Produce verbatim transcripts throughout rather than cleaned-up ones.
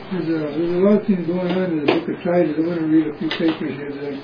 There's a, there's a lot of things going on in the book of Titus. I want to read a few papers here today.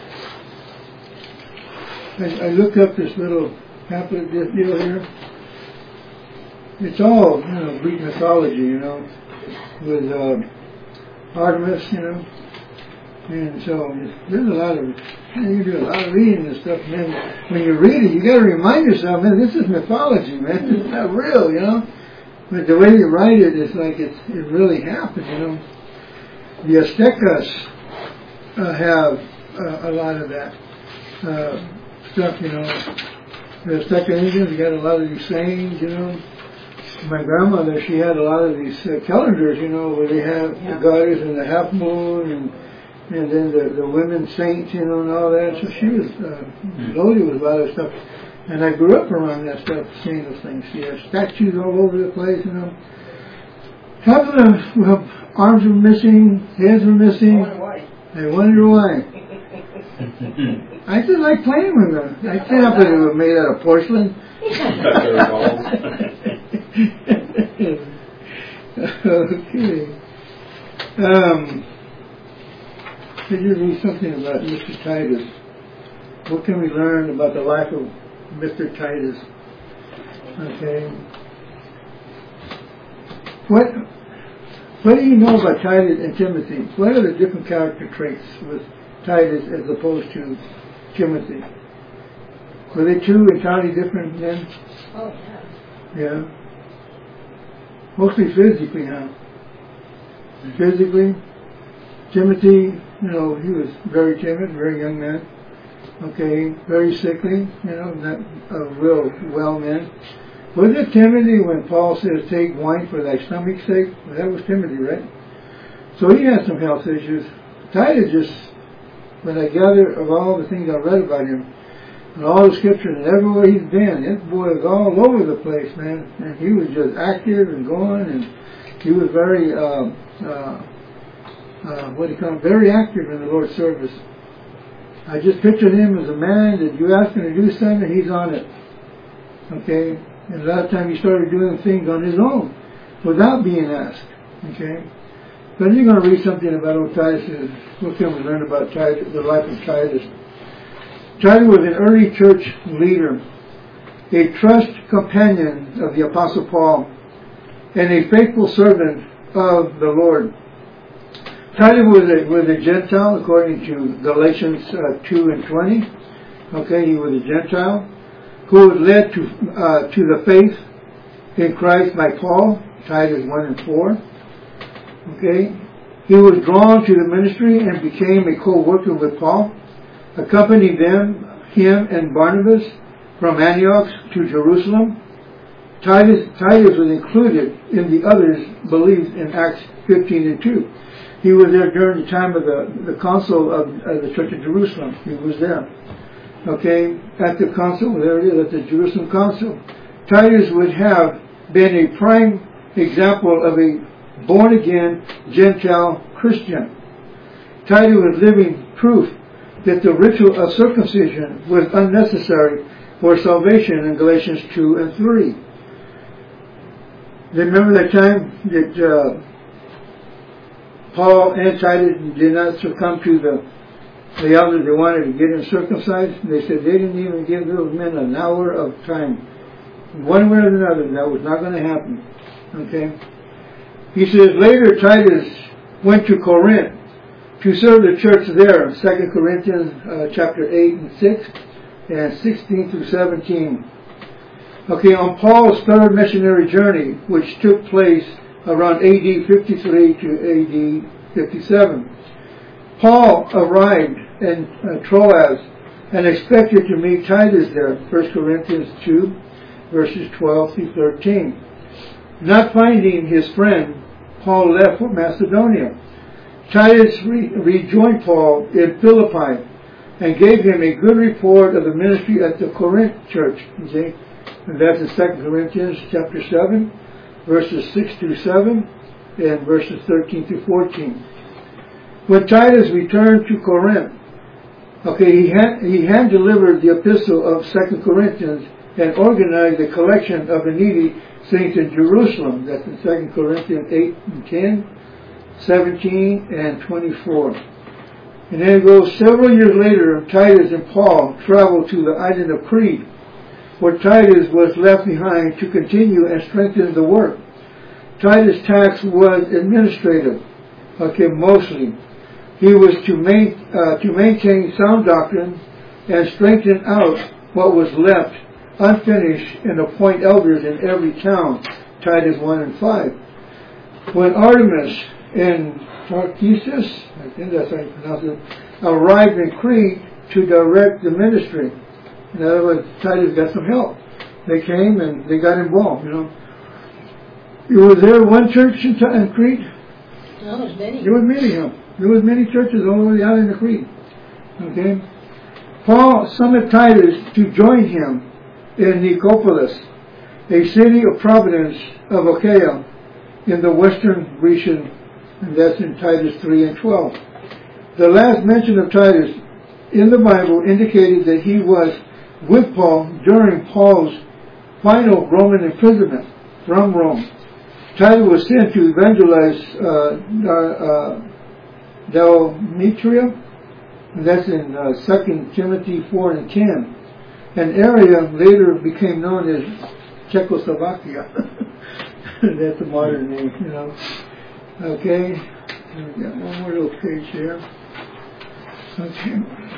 I, I looked up this little pamphlet deal here. It's all, you know, Greek mythology, you know, with uh, Artemis, you know. And so there's a lot of, you do a lot of reading and stuff, man. When you read it, you got to remind yourself, man, this is mythology, man. It's not real, you know. But the way you write it is like it's, it really happened, you know. The Aztecas uh, have uh, a lot of that uh, stuff, you know. The Azteca Indians got a lot of these sayings, you know. My grandmother, she had a lot of these uh, calendars, you know, where they have yeah. the goddess and the half moon and and then the, the women saints, you know, and all that. So she was uh, loaded with a lot of stuff. And I grew up around that stuff, seeing those things. She had statues all over the place, you know. Half of the well, arms were missing, heads were missing. I wonder why. I just like playing with them. I can't help it if it was made out of porcelain. Okay. Um, could you read something about Mister Titus? What can we learn about the life of Mister Titus? Okay. What What do you know about Titus and Timothy? What are the different character traits with Titus as opposed to Timothy? Were they two entirely different men? Oh, yeah. Yeah. Mostly physically, huh? Mm-hmm. Physically, Timothy, you know, he was very timid, very young man. Okay, very sickly, you know, not a real well man. Was it Timothy when Paul says, take wine for thy stomach's sake? Well, that was Timothy, right? So he had some health issues. Titus just, when I gather of all the things I read about him, and all the scriptures, and everywhere he's been, this boy was all over the place, man. And he was just active and going, and he was very, uh, uh, uh, what do you call it, very active in the Lord's service. I just pictured him as a man that you ask him to do something, he's on it. Okay? And a lot of times he started doing things on his own, without being asked. Okay? But you're going to read something about old Titus. What can we learn about Titus, the life of Titus? Titus was an early church leader, a trust companion of the Apostle Paul, and a faithful servant of the Lord. Titus was a, was a Gentile, according to Galatians uh, two and twenty. Okay, he was a Gentile who was led to uh, to the faith in Christ by Paul, Titus one and four. Okay, he was drawn to the ministry and became a co-worker with Paul, accompanied them, him and Barnabas, from Antioch to Jerusalem. Titus, Titus was included in the others believed in Acts fifteen and two. He was there during the time of the, the council of, of the Church of Jerusalem. He was there. Okay, at the council, there it is, at the Jerusalem council. Titus would have been a prime example of a born-again Gentile Christian. Titus was living proof that the ritual of circumcision was unnecessary for salvation in Galatians two and three. Remember that time that uh, Paul and Titus did not succumb to the, the elders. They wanted to get him circumcised. They said they didn't even give those men an hour of time. One way or another, that was not going to happen. Okay? He says later Titus went to Corinth to serve the church there, Second Corinthians uh, chapter eight and six, and sixteen through seventeen. Okay, on Paul's third missionary journey, which took place around A D fifty-three to A D fifty-seven, Paul arrived in uh, Troas and expected to meet Titus there, First Corinthians two, verses twelve through thirteen. Not finding his friend, Paul left for Macedonia. Titus re- rejoined Paul in Philippi and gave him a good report of the ministry at the Corinth church. Okay? And that's in Second Corinthians chapter seven, verses six through seven, and verses thirteen through fourteen. When Titus returned to Corinth, okay, he had he hand delivered the epistle of Second Corinthians and organized a collection of the needy saints in Jerusalem. That's in Second Corinthians eight and ten. seventeen and twenty-four. And then it goes, several years later, Titus and Paul traveled to the island of Crete, where Titus was left behind to continue and strengthen the work. Titus' task was administrative, okay, mostly. He was to, main, uh, to maintain sound doctrine and strengthen out what was left unfinished and appoint elders in every town, Titus one and five. When Artemas and Tarchesis, I think that's how you pronounce it, arrived in Crete to direct the ministry. In other words, Titus got some help. They came and they got involved, you know. You were there one church in, in Crete? No, there's many. There was many, huh? There was many churches all over the island of Crete. Okay? Paul summoned Titus to join him in Nicopolis, a city of province of Achaia in the western region, and that's in Titus three and twelve. The last mention of Titus in the Bible indicated that he was with Paul during Paul's final Roman imprisonment from Rome. Titus was sent to evangelize uh, uh, Dalmatria, and that's in uh, Second Timothy four and ten, an area later became known as Czechoslovakia. That's a modern name, you know. Okay, we got one more little page here. Okay.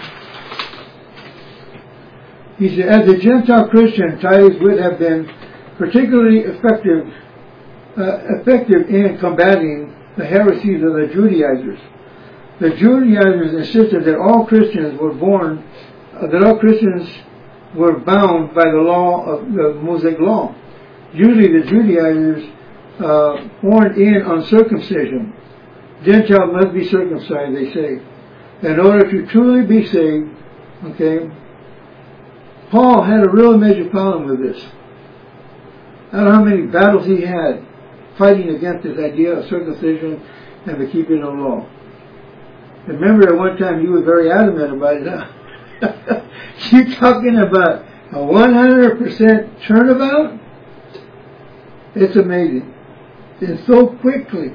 He said, as a Gentile Christian, Titus would have been particularly effective, uh, effective in combating the heresies of the Judaizers. The Judaizers insisted that all Christians were born, uh, that all Christians were bound by the law of the Mosaic law. Usually the Judaizers uh, horned in on circumcision. Gentiles must be circumcised, they say, in order to truly be saved. Okay. Paul had a real major problem with this. I don't know how many battles he had fighting against this idea of circumcision and the keeping of law. Remember at one time he was very adamant about it, huh? You talking about a one hundred percent turnabout? It's amazing. And so quickly.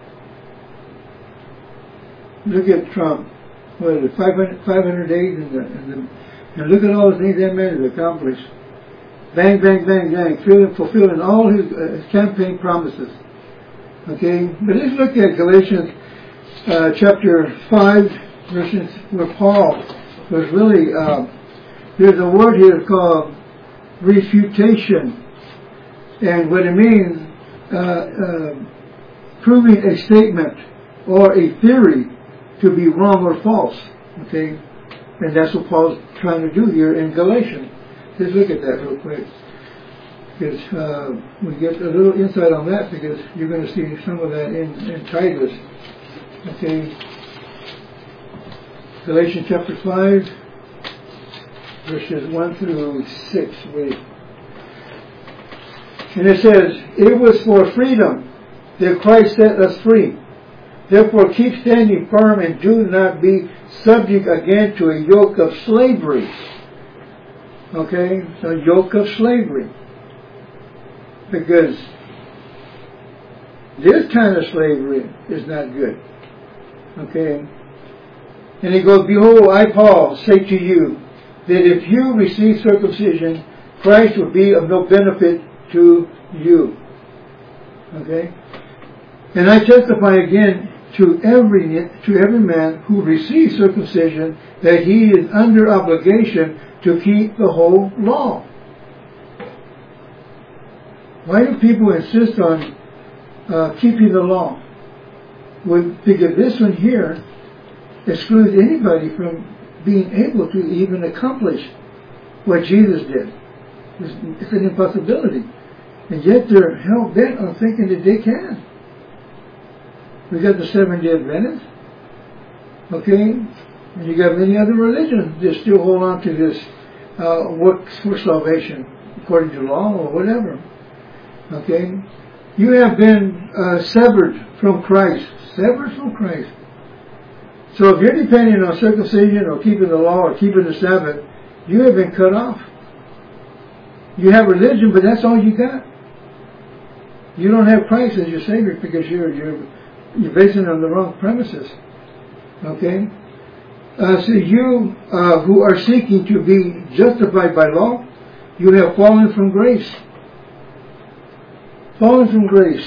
Look at Trump. What is it, five hundred days in the, in the, and look at all the things that man has accomplished. Bang, bang, bang, bang, fulfilling, fulfilling all his, uh, his campaign promises. Okay? But let's look at Galatians uh, chapter five, verses where Paul was really, uh, there's a word here called refutation. And what it means, uh, uh, proving a statement or a theory to be wrong or false. Okay? And that's what Paul's trying to do here in Galatians. Let's look at that real quick. Because uh, we get a little insight on that, because you're going to see some of that in, in Titus. Okay? Galatians chapter five, verses one through six. Wait. And it says, it was for freedom that Christ set us free. Therefore keep standing firm and do not be subject again to a yoke of slavery. Okay? A yoke of slavery. Because this kind of slavery is not good. Okay? And he goes, behold, I, Paul, say to you, that if you receive circumcision, Christ will be of no benefit to you. Okay? And I testify again to every to every man who receives circumcision that he is under obligation to keep the whole law. Why do people insist on uh, keeping the law? Well, because this one here excludes anybody from being able to even accomplish what Jesus did. It's, it's an impossibility. And yet they're hell-bent on thinking that they can. We got the Seventh-day Adventists. Okay? And you got many other religions that still hold on to this uh, works for salvation according to law or whatever. Okay? You have been uh, severed from Christ. Severed from Christ. So if you're depending on circumcision or keeping the law or keeping the Sabbath, you have been cut off. You have religion, but that's all you got. You don't have Christ as your Savior because you're you're you're basing it on the wrong premises. Okay? Uh, so you uh, who are seeking to be justified by law, you have fallen from grace. Fallen from grace.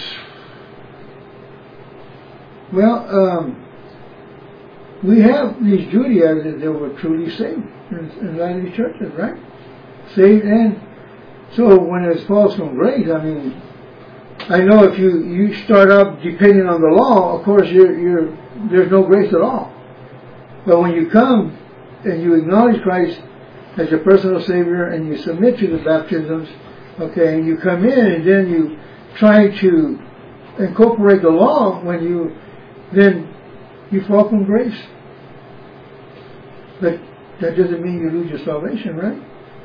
Well, um, we have these Judaizers that were truly saved in, in a lot of these churches, right? Saved, and so when it's false from grace, I mean, I know if you, you start up depending on the law, of course you're, you're, there's no grace at all. But when you come and you acknowledge Christ as your personal Savior and you submit to the baptisms, okay, and you come in and then you try to incorporate the law, when you, then you fall from grace. But that doesn't mean you lose your salvation, right?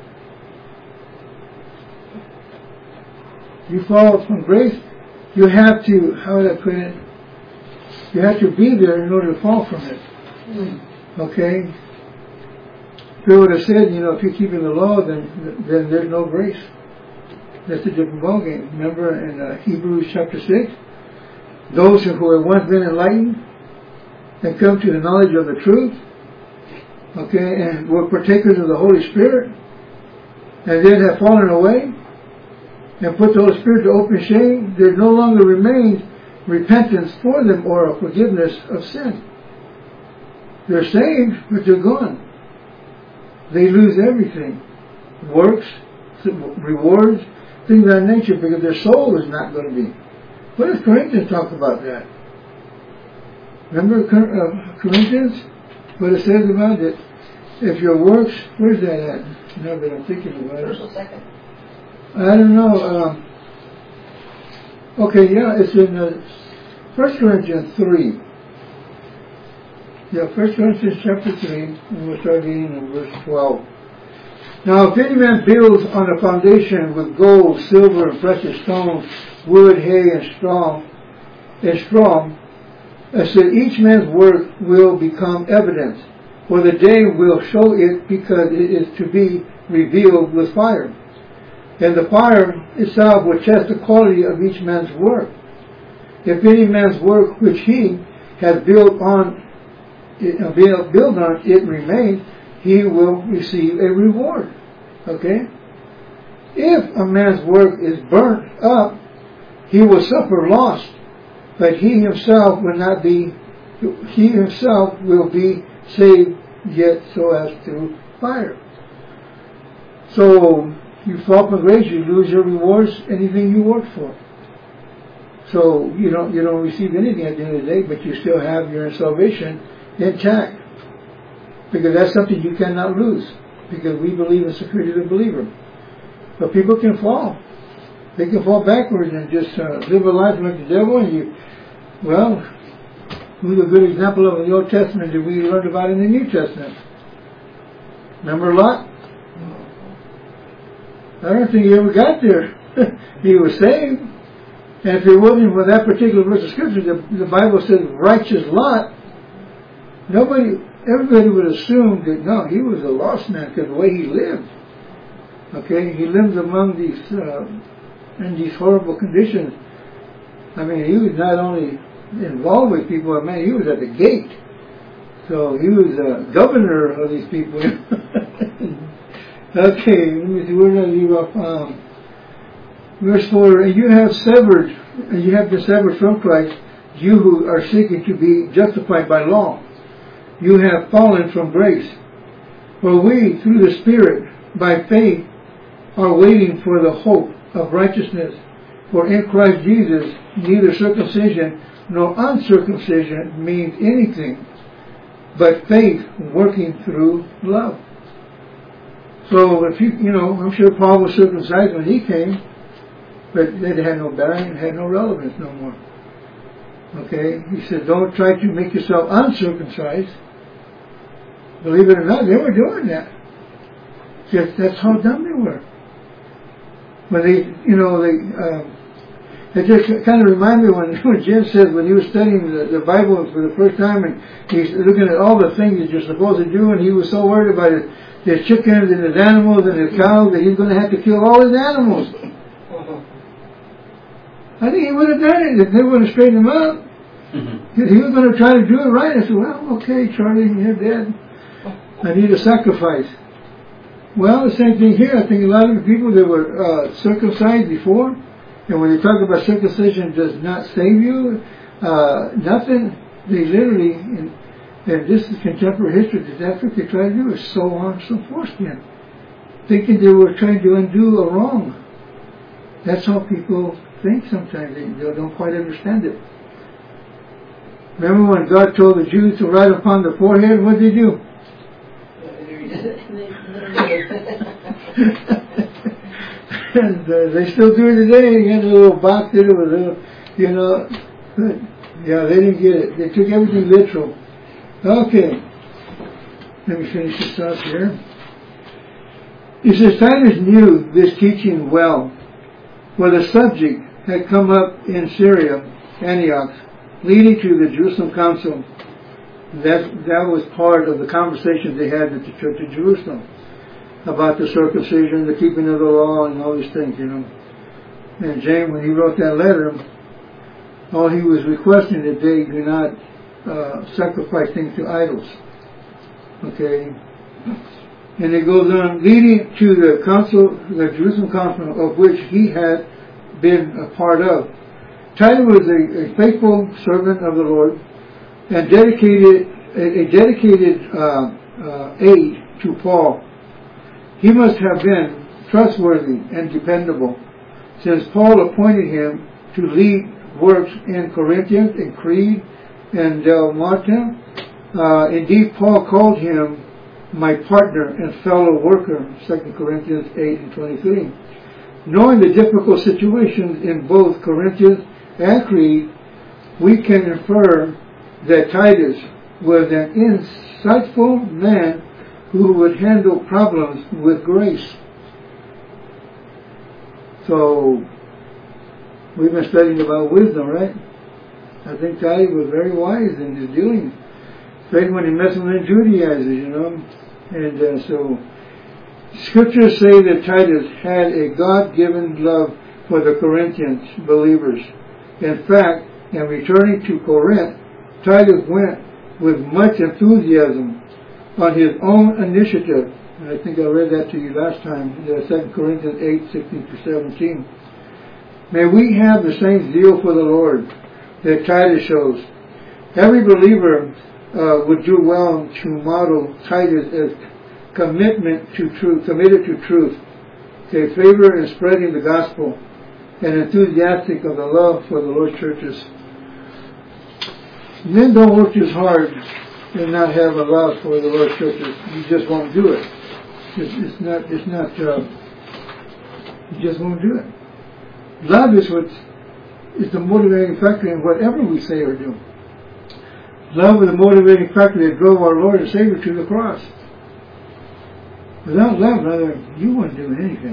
You fall from grace, you have to, how would I put it? You have to be there in order to fall from it. Mm. Okay? If they would have said, you know, if you're keeping the law, then then there's no grace. That's a different ballgame. Remember in uh, Hebrews chapter six? Those who have once been enlightened and come to the knowledge of the truth, okay, and were partakers of the Holy Spirit, and then have fallen away, and put the Holy Spirit to open shame, there no longer remains repentance for them or a forgiveness of sin. They're saved, but they're gone. They lose everything. Works, rewards, things of that nature, because their soul is not going to be. What does Corinthians talk about that? Remember uh, Corinthians? What it says about it? If your works, where's that at? Now that I'm thinking about it. First or second? I don't know. Um, okay, yeah, it's in uh, First Corinthians three. Yeah, First Corinthians chapter three, and we'll start reading in verse twelve. Now, if any man builds on a foundation with gold, silver, and precious stones, wood, hay, and straw, and straw, so each man's work will become evident, for the day will show it, because it is to be revealed with fire. And the fire itself will test the quality of each man's work. If any man's work which he has built on, it, built on it remains, he will receive a reward. Okay? If a man's work is burnt up, he will suffer loss, but he himself will not be, he himself will be saved, yet so as through fire. So, you fall from grace, you lose your rewards, anything you work for. So you don't you don't receive anything at the end of the day, but you still have your salvation intact, because that's something you cannot lose. Because we believe in security of the believer. But people can fall; they can fall backwards and just uh, live a life like the devil. And you, well, who's a good example of the Old Testament that we learned about in the New Testament? Remember Lot? I don't think he ever got there. He was saved. And if it wasn't for that particular verse of Scripture, the, the Bible says righteous Lot, nobody, everybody would assume that, no, he was a lost man because of the way he lived. Okay? He lived among these, uh, in these horrible conditions. I mean, he was not only involved with people, I mean, he was at the gate. So he was a governor of these people. Okay, let me see, where did I leave off? Um, verse four, and you have severed, and you have been severed from Christ, you who are seeking to be justified by law. You have fallen from grace. For we, through the Spirit, by faith, are waiting for the hope of righteousness. For in Christ Jesus, neither circumcision nor uncircumcision means anything, but faith working through love. So if you, you know, I'm sure Paul was circumcised when he came, but it had no bearing, it had no relevance no more. Okay? He said, don't try to make yourself uncircumcised. Believe it or not, they were doing that. Just, that's how dumb they were. When they, you know, they, um, it just kind of reminded me when, when Jim said when he was studying the, the Bible for the first time and he's looking at all the things that you're supposed to do, and he was so worried about it. There's chickens and there's animals and there's cows that he's going to have to kill all his animals. I think he would have done it if they would have straightened him out. Mm-hmm. He was going to try to do it right. I said, well, okay, Charlie, you're dead. I need a sacrifice. Well, the same thing here. I think a lot of the people that were uh, circumcised before, and when they talk about circumcision does not save you, uh, nothing, they literally, and, and this is contemporary history, that's what they try to do, is sew on some foreskin, thinking they were trying to undo a wrong. That's how people think sometimes. They, they don't quite understand it. Remember when God told the Jews to write upon the forehead, what did they do? And uh, they still do it today. You get a little box in it with a little, you know. Yeah, they didn't get it. They took everything literal. Okay. Let me finish this off here. He says, Titus knew this teaching well, for the subject had come up in Syria, Antioch, leading to the Jerusalem Council. That, that was part of the conversation they had at the Church of Jerusalem about the circumcision, the keeping of the law, and all these things, you know. And James, when he wrote that letter, all he was requesting that they do not uh, sacrifice things to idols. Okay. And it goes on, leading to the council, the Jerusalem Council, of which he had been a part of. Titus was a, a faithful servant of the Lord and dedicated a, a dedicated uh, uh, aid to Paul. He must have been trustworthy and dependable, since Paul appointed him to lead works in Corinthians, in Crete, and Dalmatia. Uh, indeed, Paul called him my partner and fellow worker, Second Corinthians eight and twenty-three. Knowing the difficult situations in both Corinthians and Crete, we can infer that Titus was an insightful man who would handle problems with grace. So, we've been studying about wisdom, right? I think Titus was very wise in his dealing, especially when he messed with Judaizers, you know. And uh, so, scriptures say that Titus had a God-given love for the Corinthians believers. In fact, in returning to Corinth, Titus went with much enthusiasm on his own initiative. And I think I read that to you last time, Second Corinthians eight, sixteen to seventeen. May we have the same zeal for the Lord that Titus shows. Every believer uh, would do well to model Titus as commitment to truth, committed to truth, okay, favor in spreading the gospel, and enthusiastic of the love for the Lord's churches. Men don't work as hard and not have a love for the Lord's churches. You just won't do it. It's, it's not. It's not. Uh, you just won't do it. Love is what is the motivating factor in whatever we say or do. Love is the motivating factor that drove our Lord and Savior to the cross. Without love, brother, you wouldn't do anything.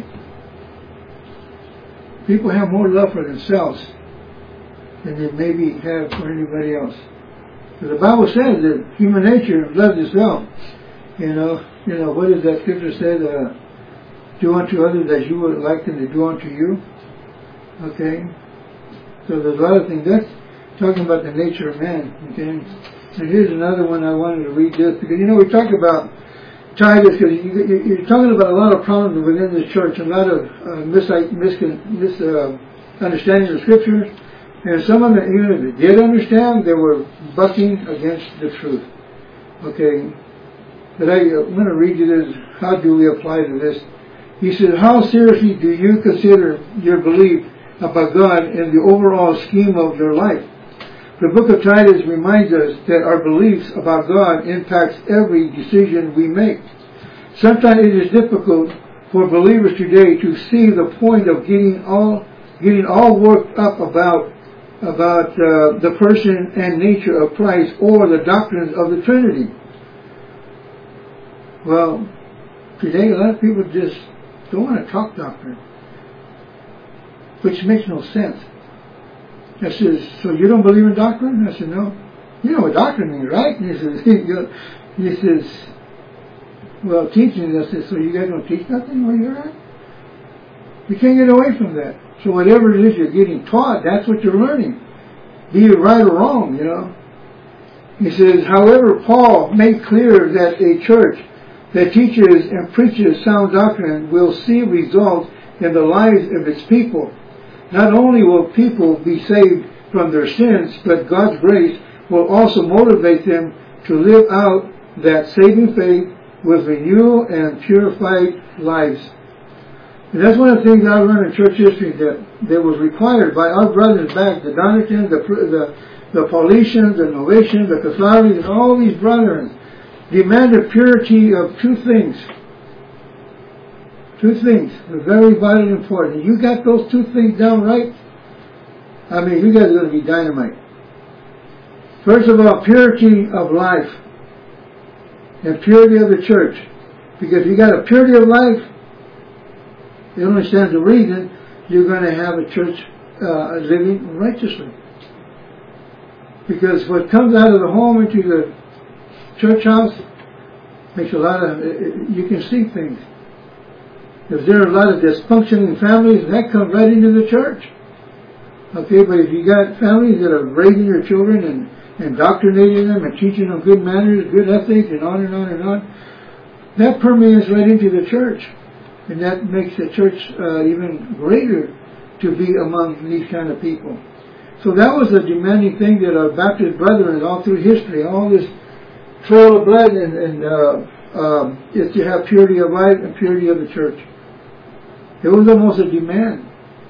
People have more love for themselves than they maybe have for anybody else. But the Bible says that human nature loves itself. You know, you know, what does that scripture say? Uh, do unto others as you would like them to do unto you. Okay? So there's a lot of things. That's talking about the nature of man. Okay? And here's another one I wanted to read this, because, you know, we talk about Titus, because you, you, you're talking about a lot of problems within the church, a lot of uh, mis, mis, mis uh, understanding of Scriptures, and some of them, even if they did understand, they were bucking against the truth. Okay, but I, I'm going to read you this. How do we apply to this? He said, how seriously do you consider your belief about God in the overall scheme of your life? The book of Titus reminds us that our beliefs about God impacts every decision we make. Sometimes it is difficult for believers today to see the point of getting all getting all worked up about about uh, the person and nature of Christ or the doctrines of the Trinity. Well, today a lot of people just don't want to talk doctrine, which makes no sense. I says, so you don't believe in doctrine? I said, no. You know what doctrine means, right? And he says, he says, well, teaching. I said, so you guys don't teach nothing where you're at? You can't get away from that. So whatever it is you're getting taught, that's what you're learning. be it right or wrong, you know. He says, however, Paul made clear that a church that teaches and preaches sound doctrine will see results in the lives of its people. Not only will people be saved from their sins, but God's grace will also motivate them to live out that saving faith with renewal and purified lives. And that's one of the things I learned in church history that, that was required by our brothers back, the Donatans, the, the, the Paulicians, the Novatians, the Catholics, and all these brethren demanded purity of two things. Two things are very vital and important. You got those two things down right, I mean, you guys are going to be dynamite. First of all, purity of life and purity of the church. Because if you got a purity of life, it only stands to reason you're going to have a church uh, living righteously. Because what comes out of the home into the church house makes a lot of, you can see things. If there are a lot of dysfunctioning families, that comes right into the church. Okay, but if you got families that are raising your children and indoctrinating them and teaching them good manners, good ethics, and on and on and on, that permeates right into the church. And that makes the church uh, even greater to be among these kind of people. So that was a demanding thing that our Baptist brethren all through history, all this trail of blood, and, and uh, um, is to have purity of life and purity of the church. It was almost a demand.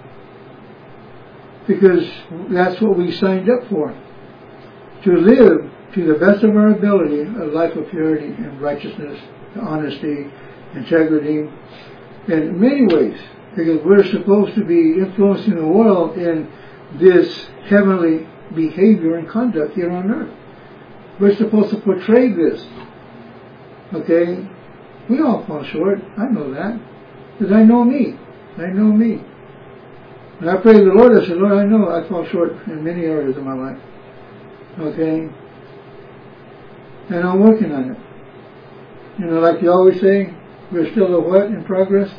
Because that's what we signed up for. To live to the best of our ability a life of purity and righteousness, honesty, integrity, in many ways. Because we're supposed to be influencing the world in this heavenly behavior and conduct here on earth. We're supposed to portray this. Okay? We all fall short. I know that. Because I know me. I know me. And I pray to the Lord, I said, Lord, I know I fall short in many areas of my life. Okay? And I'm working on it. You know, like you always say, we're still a what in progress?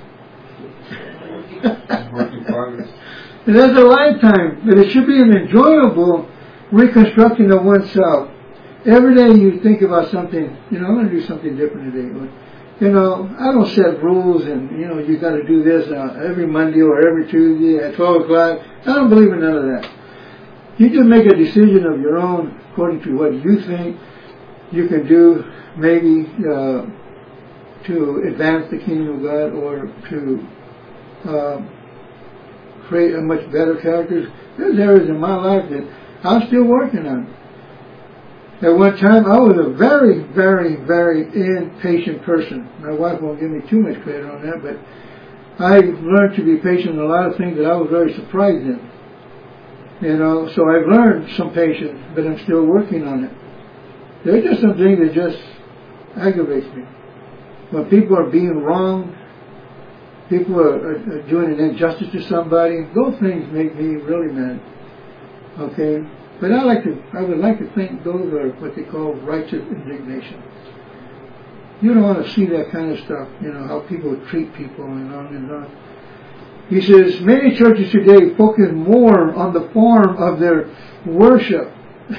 Work in progress. And that's a lifetime. But it should be an enjoyable reconstructing of oneself. Every day you think about something, you know, I'm going to do something different today. You know, I don't set rules and, you know, you got to do this uh, every Monday or every Tuesday at twelve o'clock. I don't believe in none of that. You just make a decision of your own according to what you think you can do, maybe uh, to advance the kingdom of God or to uh, create a much better character. There's areas in my life that I'm still working on. At one time, I was a very, very, very impatient person. My wife won't give me too much credit on that, but I learned to be patient in a lot of things that I was very surprised in. You know, so I've learned some patience, but I'm still working on it. There's just some things that just aggravates me. When people are being wronged, people are, are, are doing an injustice to somebody, those things make me really mad. Okay? But I like to, I would like to think those are what they call righteous indignation. You don't want to see that kind of stuff, you know, how people treat people and on and on. He says, many churches today focus more on the form of their worship,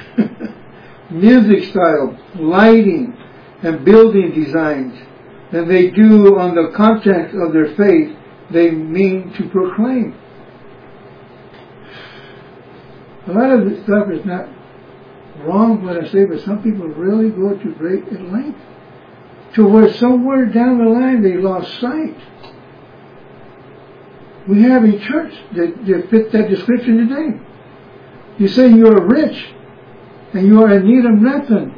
music style, lighting, and building designs than they do on the content of their faith they mean to proclaim. A lot of this stuff is not wrong, what I say, but some people really go to great length to where somewhere down the line they lost sight. We have a church that, that fits that description today. You say you are rich and you are in need of nothing,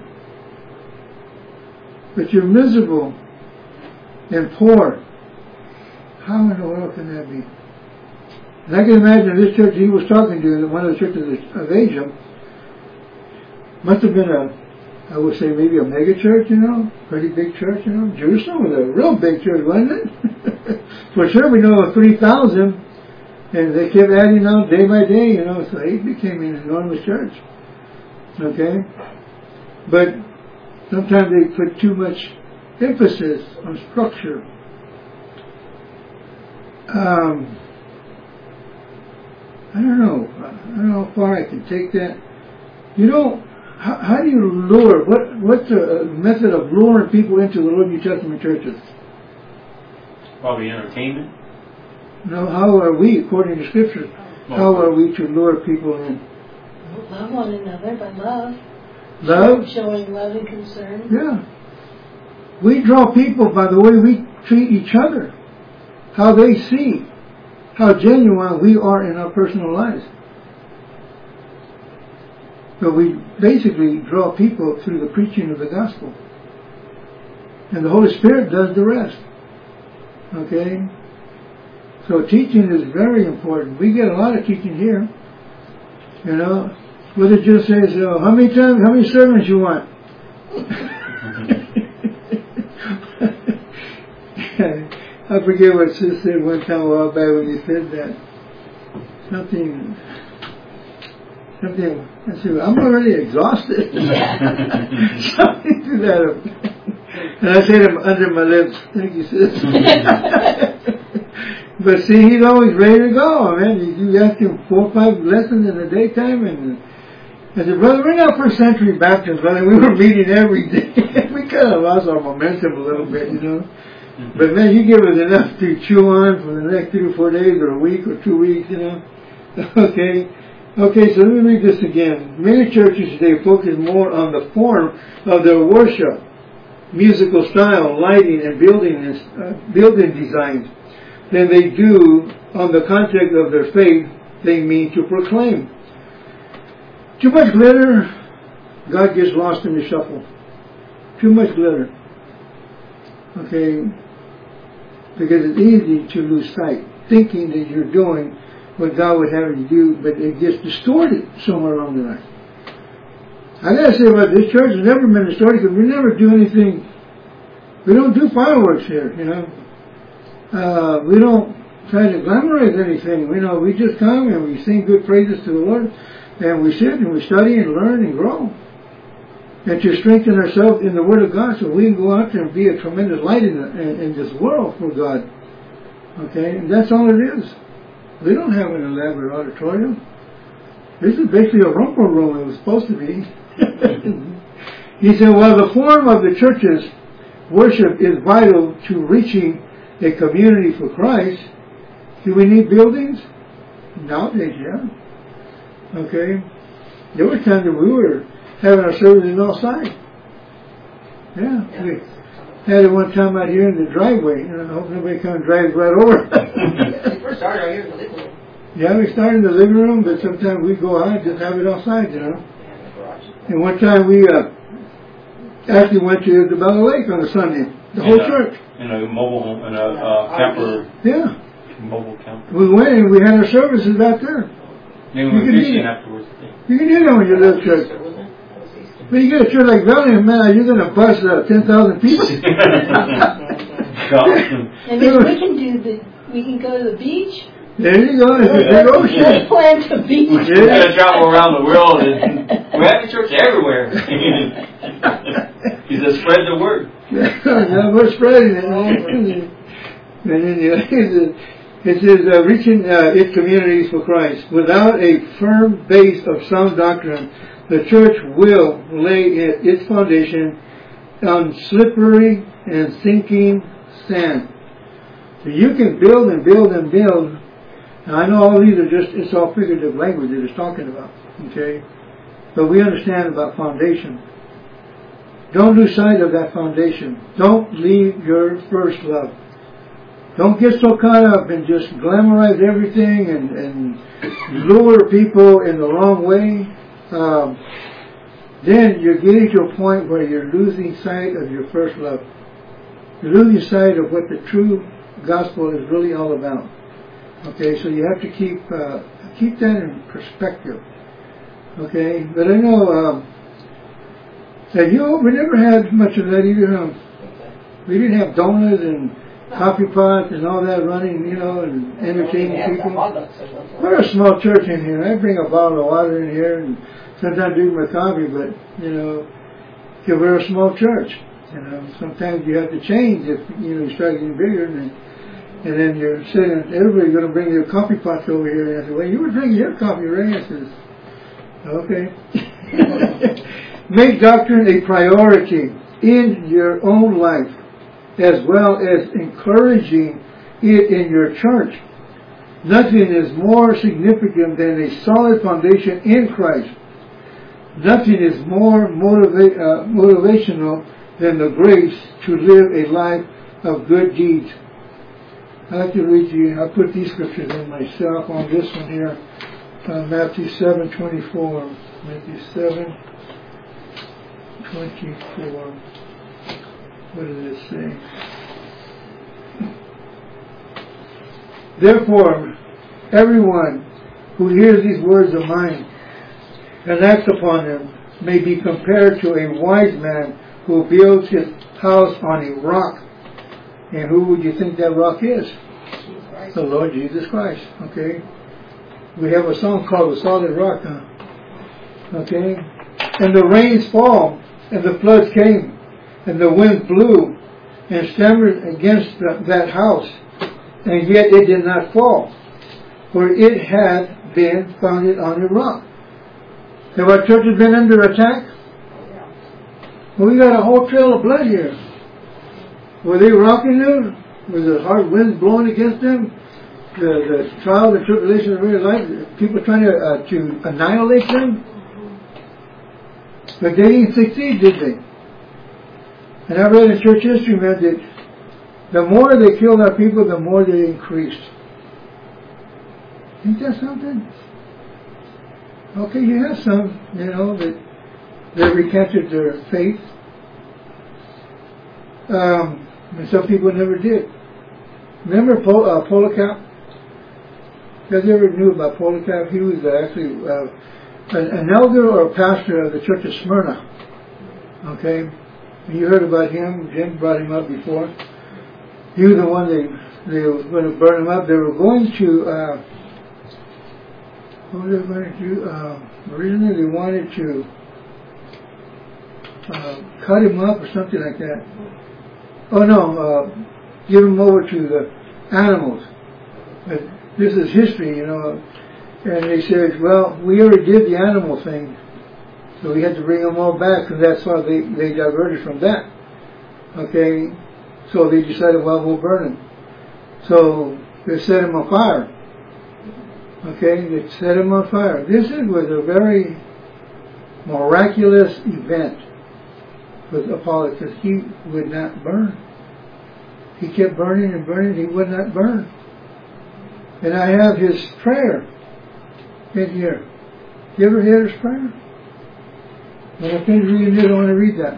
but you're miserable and poor. How in the world can that be? And I can imagine this church he was talking to, one of the churches of Asia, must have been a, I would say maybe a mega church, you know, pretty big church, you know. Jerusalem was a real big church, wasn't it? For sure we know of three thousand, and they kept adding on day by day, you know, so it became an enormous church. Okay? But sometimes they put too much emphasis on structure. Um, I don't know. I don't know how far I can take that. You don't, how, how do you lure, what, what's the method of luring people into the Lord New Testament churches? Probably entertainment. No, how are we, according to Scripture, how are we to lure people in? Love one another by love. Love? Showing love and concern. Yeah. We draw people by the way we treat each other. How they see how genuine we are in our personal lives. But we basically draw people through the preaching of the gospel. And the Holy Spirit does the rest. Okay? So teaching is very important. We get a lot of teaching here. You know, what it just says, uh, how many times, how many sermons you want? I forget what Sis said one time a while back when he said that. Something, something, I said, I'm already exhausted. Something to that effect. And I said it under my lips. Thank you, Sis. But see, he's always ready to go, man. You, you ask him four or five lessons in the daytime, and I said, brother, we're not First Century Baptists, brother. We were meeting every day. We kind of lost our momentum a little bit, you know. Mm-hmm. But man, you give us enough to chew on for the next three or four days, or a week, or two weeks, you know. Okay. Okay, so let me read this again. Many churches today focus more on the form of their worship, musical style, lighting, and building, uh, building designs, than they do on the context of their faith they mean to proclaim. Too much glitter, God gets lost in the shuffle. Too much glitter. Okay? Because it's easy to lose sight, thinking that you're doing what God would have you do, but it gets distorted somewhere along the line. I gotta say about this church, it's never been distorted because we never do anything. We don't do fireworks here, you know. Uh, we don't try to glamorize anything. We know we just come and we sing good praises to the Lord, and we sit and we study and learn and grow, and to strengthen ourselves in the Word of God, so we can go out there and be a tremendous light in, the, in, in this world for God. Okay, and that's all it is. We don't have an elaborate auditorium. This is basically a rumble room. It was supposed to be. He said, "Well, the form of the church's worship is vital to reaching a community for Christ. Do we need buildings? Nowadays, yeah. Okay. There were times that we were having our services outside. Yeah. yeah. We had it one time out here in the driveway. And I hope nobody comes and drives right over. We first started out here in the living room. Yeah, we started in the living room, but sometimes we go out and just have it outside, you know. Yeah, in the garage. And one time we uh, actually went to Isabella Lake on a Sunday. The in whole a, church. In a mobile home, in a uh, camper. Yeah. Mobile camper. We went and we had our services out there. Maybe we were fishing afterwards. You can do that when you live at church. But you get a church like Valiant, man, you're going to bust uh, ten thousand people. And then we can do the, we can go to the beach. There you go. It's a big ocean. Let's plant a beach. We're going to travel around the world, and we're having church everywhere. He says, spread the word. Yeah, we're spreading it. And anyway, it says, uh, reaching uh, its communities for Christ. Without a firm base of sound doctrine, the church will lay its foundation on slippery and sinking sand. So you can build and build and build. And I know all these are just, it's all figurative language that it's talking about. Okay? But we understand about foundation. Don't lose sight of that foundation. Don't leave your first love. Don't get so caught up and just glamorize everything and, and lure people in the wrong way. Um, then you're getting to a point where you're losing sight of your first love. You're losing sight of what the true gospel is really all about. Okay, so you have to keep uh, keep that in perspective. Okay, but I know um, that you know, we never had much of that either. Um, we didn't have donuts and coffee pots and all that running, you know, and entertaining people. We're a small church in here. I bring a bottle of water in here and sometimes do my coffee, but, you know, because we're a small church. You know, sometimes you have to change if, you know, you start getting bigger, and then, and then you're saying, everybody's going to bring their coffee pots over here. And I said, well, you were drinking your coffee, right? I says, okay. Make doctrine a priority in your own life, as well as encouraging it in your church. Nothing is more significant than a solid foundation in Christ. Nothing is more motiva- uh, motivational than the grace to live a life of good deeds. I like to read you, I put these scriptures in myself on this one here, uh, Matthew seven twenty-four. Matthew seven twenty-four. What does it say? Therefore, everyone who hears these words of mine and acts upon them may be compared to a wise man who builds his house on a rock. And who would you think that rock is? The Lord Jesus Christ. Okay? We have a song called The Solid Rock. Huh? Okay? And the rains fall, and the floods came, and the wind blew, and stammered against the, that house, and yet it did not fall, for it had been founded on a rock. Have our churches been under attack? Well, we got a whole trail of blood here. Were they rocking them? Was the hard winds blowing against them? The, the trials and tribulations of real life? People trying to, uh, to annihilate them? But they didn't succeed, did they? And I read in church history, man, that the more they killed our people, the more they increased. Ain't that something? Okay, you have some, you know, that they recanted their faith. Um, and some people never did. Remember Pol- uh, Polycarp? You guys ever knew about Polycarp? He was actually uh, an, an elder or a pastor of the church of Smyrna. Okay? And you heard about him. Jim brought him up before. He was the one they, they were going to burn him up. They were going to, uh, what were they going to do? Uh, originally they wanted to uh, cut him up or something like that. Oh no, uh, give him over to the animals. But this is history, you know. And they said, well, we already did the animal thing, so we had to bring them all back, and that's why they, they diverted from that. Okay, so they decided, well, we'll burn him. So they set him on fire. Okay, they set him on fire. This is, was a very miraculous event with Apollo, because he would not burn. He kept burning and burning, he would not burn. And I have his prayer in here. You ever hear his prayer? When I finish reading it, I want to read that.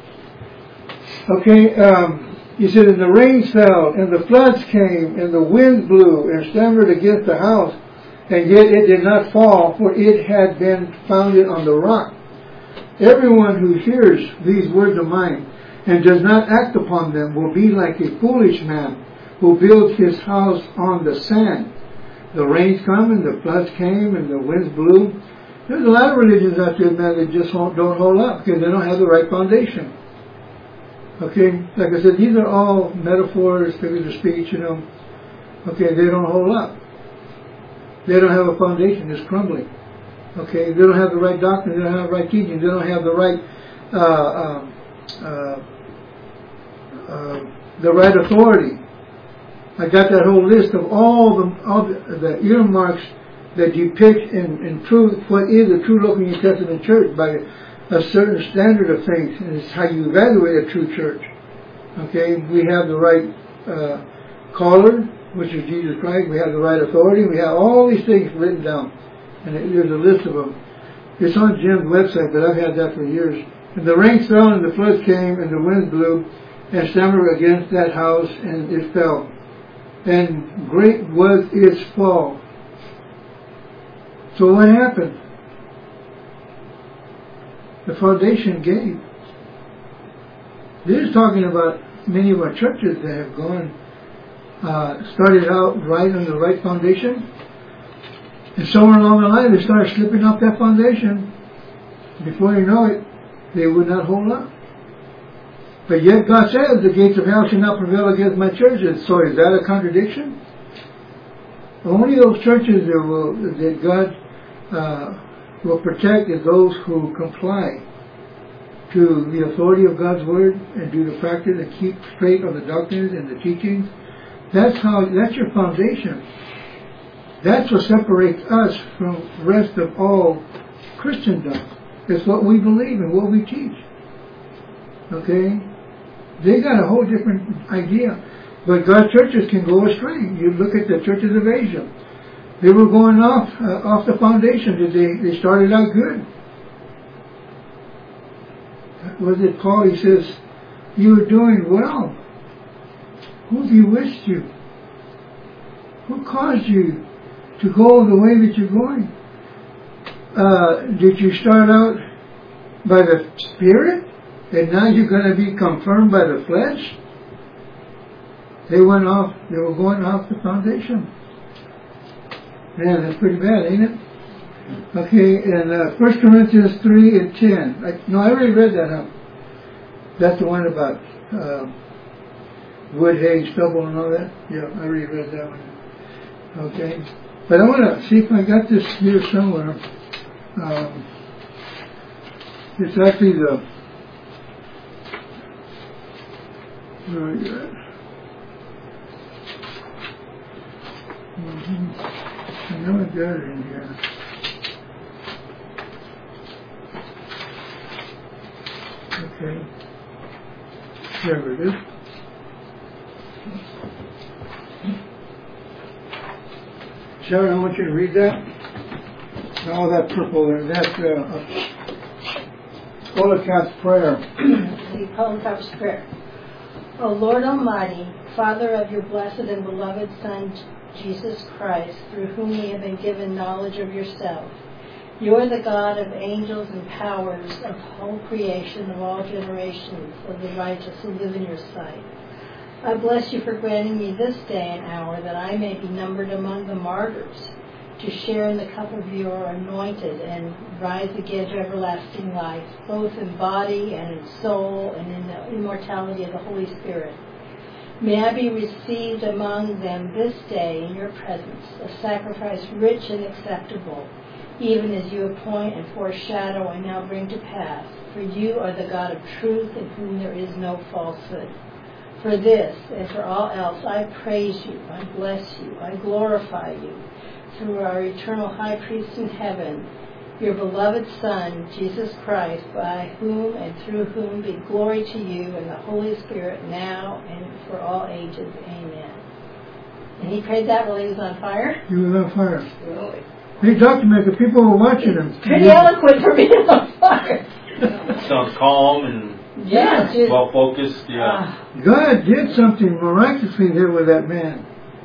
Okay, um, he said, and the rains fell, and the floods came, and the wind blew, and stammered against the house, and yet it did not fall, for it had been founded on the rock. Everyone who hears these words of mine and does not act upon them will be like a foolish man who built his house on the sand. The rains come and the floods came and the winds blew. There's a lot of religions out there, man, that just don't hold up because they don't have the right foundation. Okay, like I said, these are all metaphors, figures of speech, you know. Okay, they don't hold up. They don't have a foundation, it's crumbling. Okay, they don't have the right doctrine, they don't have the right teaching, they don't have the right uh, uh, uh, uh, the right authority. I got that whole list of all the all the, the earmarks that depict in, in truth what is a true local New Testament church by a certain standard of things, and it's how you evaluate a true church. Okay, we have the right uh, caller, which is Jesus Christ. We have the right authority. We have all these things written down. And there's a list of them. It's on Jim's website, but I've had that for years. And the rains fell, and the floods came, and the wind blew, and stammered against that house, and it fell. And great was its fall. So what happened? The foundation gave. This is talking about many of our churches that have gone, uh, started out right on the right foundation. And somewhere along the line, they started slipping off that foundation. Before you know it, they would not hold up. But yet God says, the gates of hell shall not prevail against my churches. So is that a contradiction? Only those churches that, will, that God uh, will protect is those who comply to the authority of God's Word and do the practice and keep straight on the doctrines and the teachings. That's how, that's your foundation. That's what separates us from the rest of all Christendom. It's what we believe and what we teach. Okay? They got a whole different idea. But God's churches can go astray. You look at the churches of Asia. They were going off uh, off the foundation. They, they started out good. Was it Paul? He says, you are doing well. Who bewitched you? Who caused you to go the way that you're going? Uh, did you start out by the Spirit, and now you're going to be confirmed by the flesh? They went off. They were going off the foundation. Man, that's pretty bad, ain't it? Okay, and uh, First Corinthians three and ten. I, no, I already read that. Huh? That's the one about uh, wood, hay, stubble, and all that. Yeah, I already read that one. Okay, but I want to see if I got this here somewhere. Um, it's actually the. Where are you at? Mm-hmm. I know I got it in here. Okay. There it is. Sharon, I want you to read that. All that purple there. That's uh, Polycarp's prayer. The Polycarp's prayer. O Lord Almighty, Father of your blessed and beloved Son, Jesus Christ, through whom we have been given knowledge of yourself. You are the God of angels and powers, of whole creation, of all generations, of the righteous who live in your sight. I bless you for granting me this day and hour that I may be numbered among the martyrs, to share in the cup of your anointed and rise again to everlasting life, both in body and in soul and in the immortality of the Holy Spirit. May I be received among them this day in your presence, a sacrifice rich and acceptable, even as you appoint and foreshadow and now bring to pass. For you are the God of truth, in whom there is no falsehood. For this and for all else I praise you, I bless you, I glorify you, through our eternal high priest in heaven, your beloved Son, Jesus Christ, by whom and through whom be glory to you and the Holy Spirit, now and for all ages. Amen. And he prayed that while he was on fire? He was on fire. Really? He talked to me. The people were watching him. Pretty eloquent for being on fire. Sounds calm and Yeah, just, well focused. Yeah. Uh, God did something miraculously there with that man.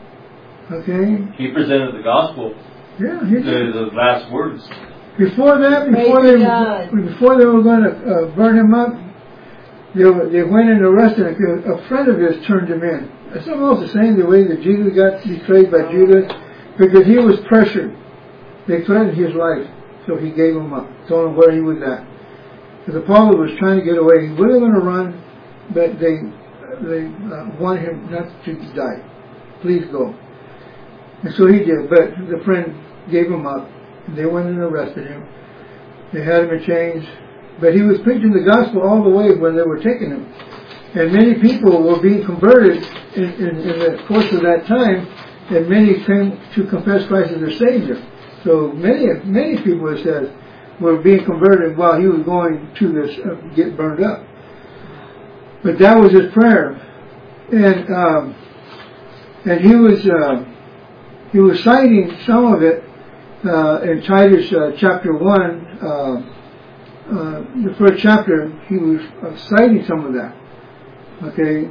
Okay? He presented the gospel. Yeah, he did. The, the last words. Before that, before Praise they God. before they were going to uh, burn him up, they, were, they went and arrested him. A friend of his turned him in. It's almost the same the way that Jesus got betrayed by Judas, because he was pressured. They threatened his life, so he gave him up, told him where he was at. Because Apollo was trying to get away. He wasn't going to run, but they they uh, wanted him not to die. Please go. And so he did, but the friend gave him up. They went and arrested him. They had him in chains. But he was preaching the gospel all the way when they were taking him. And many people were being converted in, in, in the course of that time, and many came to confess Christ as their Savior. So many many people, it says, were being converted while he was going to this uh, get burned up. But that was his prayer. And um, and he was uh, he was citing some of it uh, in Titus uh, chapter one, uh, uh, the first chapter. He was uh, citing some of that. Okay,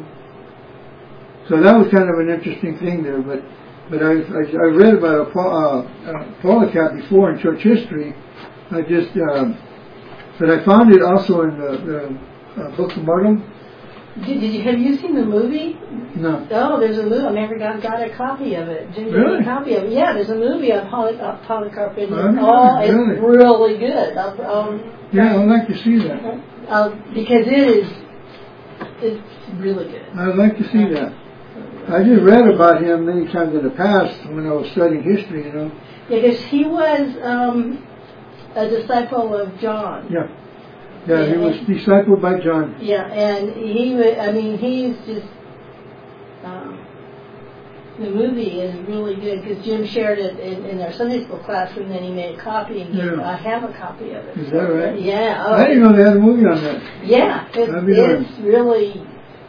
so that was kind of an interesting thing there. But but I I, I read about a uh, uh, Polycarp before in church history. I just um, but I found it also in the, the uh, Book of Martyrdom. Did, did you have you seen the movie? No. Oh, there's a movie. I never got, got a copy of it. Didn't Really? get a copy of it. Yeah, there's a movie on Poly, uh, Polycarp. And Oh, oh, it's really? really good. Um, um, Yeah, I'd like to see that. uh, because it is, it's really good. I'd like to see that. I just read about him many times in the past when I was studying history, you know. Because he was, um, a disciple of John. Yeah. Yeah, he was discipled by John. Yeah, and he, wa- I mean, he's just, um, the movie is really good because Jim shared it in, in our Sunday school classroom, then he made a copy, and Yeah. I have a copy of it. Is that right? Yeah. Oh, I didn't know they had a movie on that. Yeah, it, That'd be it's really,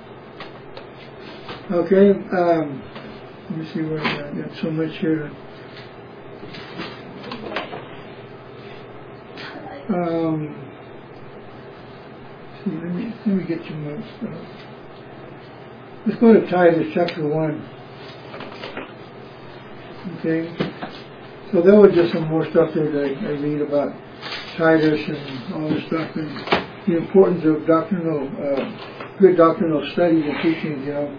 Okay, um, let me see where I got so much here. Um, see, let me let me get you my stuff. Let's go to Titus chapter one. Okay, so there was just some more stuff there that I, I read about Titus and all this stuff and the importance of doctrinal, uh, good doctrinal studies and teachings. You know.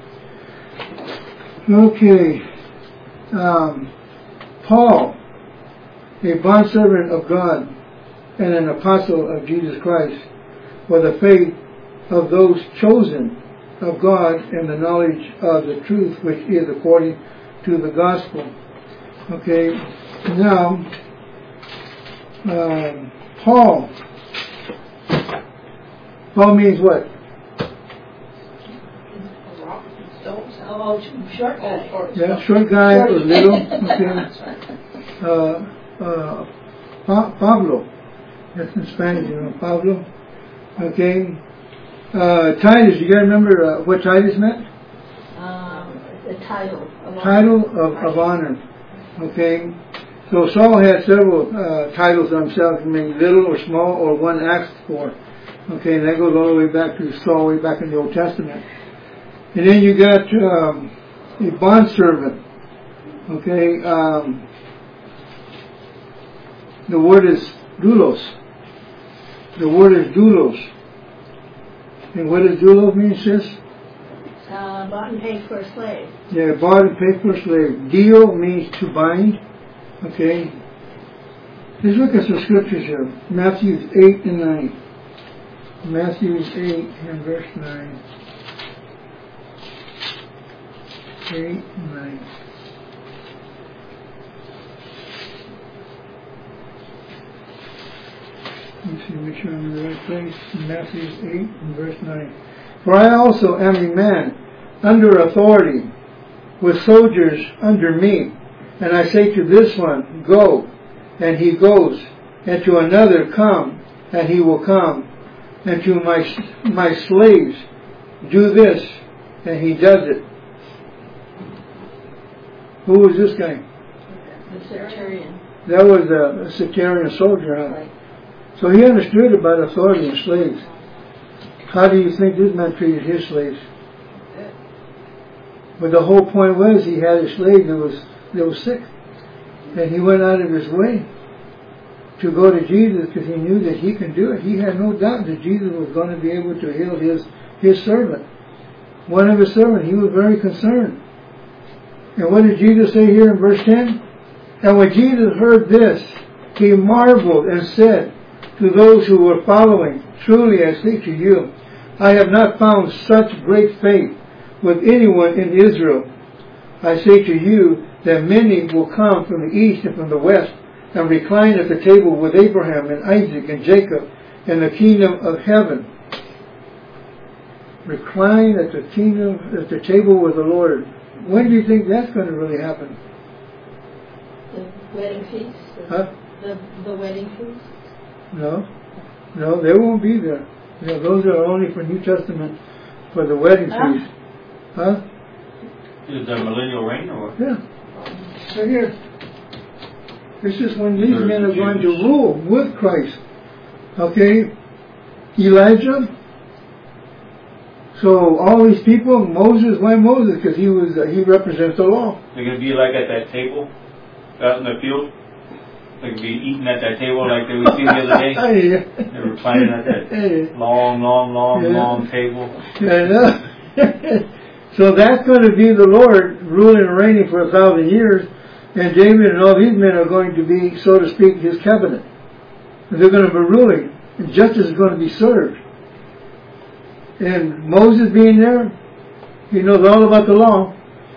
Okay, um, Paul, a bondservant of God and an apostle of Jesus Christ, for the faith of those chosen of God and the knowledge of the truth which is according to the gospel. Okay, now, um, Paul, Paul means what? oh, short guy. Oh, Yeah, short guy or little. Okay. Uh, uh, pa- Pablo. That's in Spanish, you know, Pablo. Okay. Uh, Titus, you guys remember uh, what Titus meant? Um, the title. Of Title of, of honor. Okay. So Saul had several uh, titles on himself, I mean, little or small or one asked for. Okay, and that goes all the way back to Saul, way back in the Old Testament. And then you got um, a bondservant. Okay, um, the word is doulos. The word is doulos. And what does doulos mean, sis? Uh, bought and paid for a slave. Yeah, bought and paid for a slave. Dio means to bind. Okay. Let's look at some scriptures here. Matthew eight and nine. Matthew eight and verse nine. eight and nine. Let me see, make sure I'm in the right place. Matthew eight and verse nine. For I also am a man under authority, with soldiers under me. And I say to this one, go, and he goes, and to another, come, and he will come, and to my my slaves, do this, and he does it. Who was this guy? The sectarian. That was a, a sectarian soldier, huh? Right. So he understood about authority and slaves. How do you think this man treated his slaves? But the whole point was he had a slave that was that was sick, and he went out of his way to go to Jesus because he knew that he can do it. He had no doubt that Jesus was going to be able to heal his his servant, one of his servants. He was very concerned. And what did Jesus say here in verse ten? And when Jesus heard this, he marveled and said to those who were following, truly I say to you, I have not found such great faith with anyone in Israel. I say to you that many will come from the east and from the west and recline at the table with Abraham and Isaac and Jacob in the kingdom of heaven. Recline at the kingdom, at the table with the Lord. When do you think that's going to really happen? The wedding feast. The, Huh? the, the wedding feast. No. No, they won't be there. You know, those are only for New Testament, for the wedding Huh? feast. Huh? Is the millennial reign or what? Yeah. Right here. This is when these men are going to rule with Christ. Okay? Elijah. So all these people, Moses, why Moses? Because he was uh, he represents the law. They're going to be like at that table out in the field. They're going to be eating at that table like they were seen the other day. They were reclining at that long, long, long, Yeah. long table. Yeah. So that's going to be the Lord ruling and reigning for a thousand years, and David and all these men are going to be, so to speak, his cabinet. And they're going to be ruling, and justice is going to be served. And Moses being there, he knows all about the law.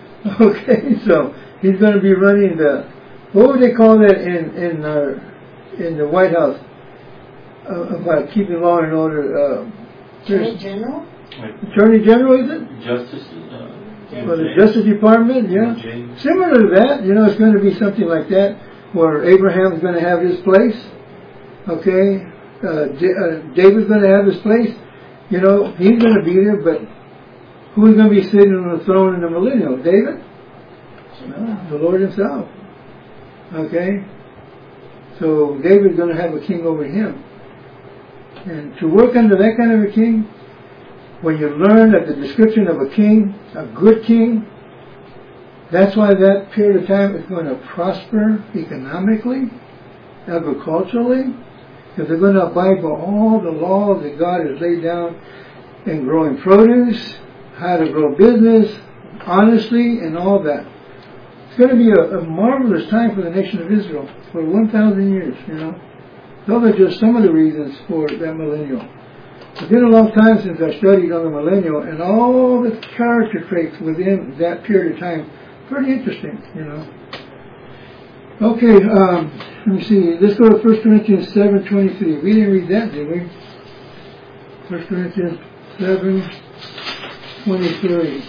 Okay, so he's going to be running the, what would they call that in in uh, in the White House uh, about keeping law and order. Uh, Attorney General? Attorney General, is it? Justice. Uh, For the Justice Department, yeah. Similar to that, you know, it's going to be something like that, where Abraham's going to have his place, okay? Uh, D- uh, David's going to have his place. You know, he's going to be there, but who's going to be sitting on the throne in the millennium? David? No, the Lord himself. Okay? So David's going to have a king over him. And to work under that kind of a king, when you learn that the description of a king, a good king, that's why that period of time is going to prosper economically, agriculturally, because they're going to abide by all the laws that God has laid down in growing produce, how to grow business, honestly, and all that. It's going to be a, a marvelous time for the nation of Israel for one thousand years, you know. Those are just some of the reasons for that millennial. It's been a long time since I studied on the millennial, and all the character traits within that period of time, pretty interesting, you know. Okay, um, let me see. Let's go to First Corinthians seven twenty-three. We didn't read that, did we? First Corinthians seven twenty-three.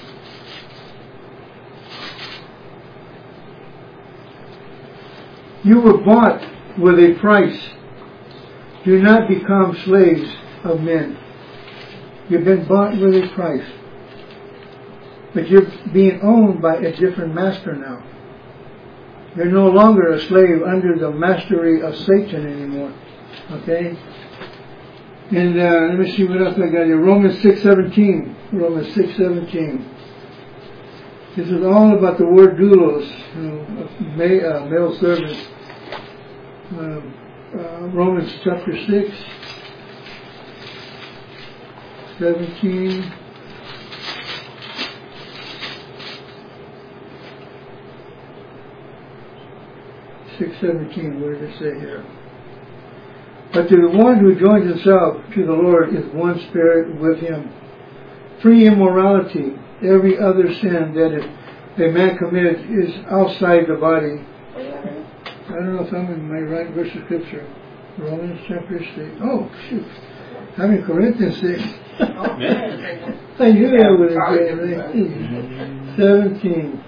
You were bought with a price. Do not become slaves of men. You've been bought with a price. But you're being owned by a different master now. You're no longer a slave under the mastery of Satan anymore. Okay? And uh, let me see what else I got here. Romans six seventeen. Romans six seventeen. This is all about the word doulos, you know, male, uh, male servants. Uh, uh, Romans chapter six. seventeen. six seventeen, what does it say here? But to the one who joins himself to the Lord is one spirit with him. Free immorality, every other sin that a man commits is outside the body. I don't know if I'm in my right verse of scripture. Romans chapter six. Oh, shoot. I'm in Corinthians six. I knew that would have been seventeen.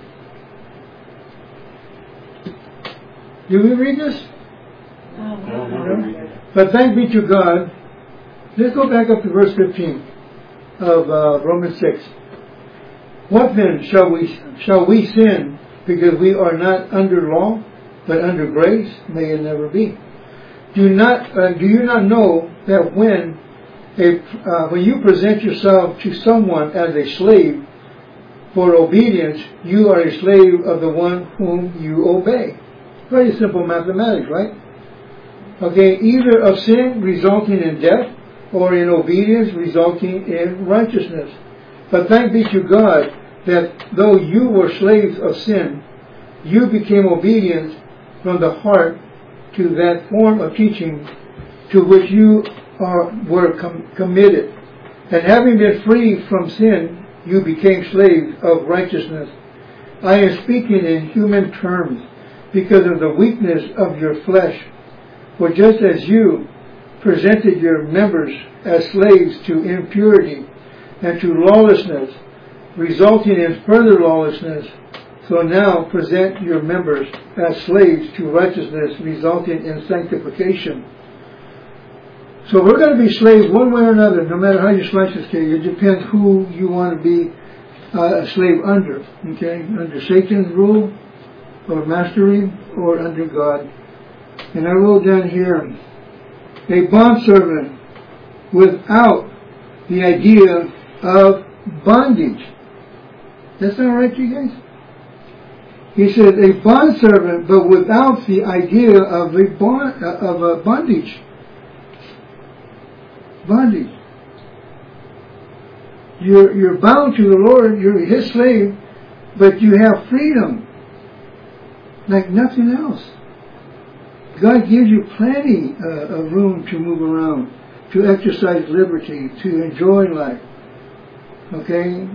Do we read this? Oh, No. But thanks be to God. Let's go back up to verse fifteen of uh, Romans six. What then shall we shall we sin because we are not under law, but under grace? May it never be. Do not uh, do you not know that when a uh, when you present yourself to someone as a slave for obedience, you are a slave of the one whom you obey? Very simple mathematics, right? Okay, either of sin resulting in death, or in obedience resulting in righteousness. But thanks be to God that though you were slaves of sin, you became obedient from the heart to that form of teaching to which you are, were com- committed. And having been free from sin, you became slaves of righteousness. I am speaking in human terms because of the weakness of your flesh. For just as you presented your members as slaves to impurity and to lawlessness, resulting in further lawlessness, so now present your members as slaves to righteousness, resulting in sanctification. So we're going to be slaves one way or another, no matter how you slice this cake. It depends who you want to be uh, a slave under. Okay, under Satan's rule or mastery, or under God. And I wrote down here, a bondservant without the idea of bondage. That's not right, you guys? He said a bondservant, but without the idea of a bond, of a bondage. Bondage. You're you're bound to the Lord. You're His slave, but you have freedom, like nothing else. God gives you plenty uh, of room to move around, to exercise liberty, to enjoy life. Okay?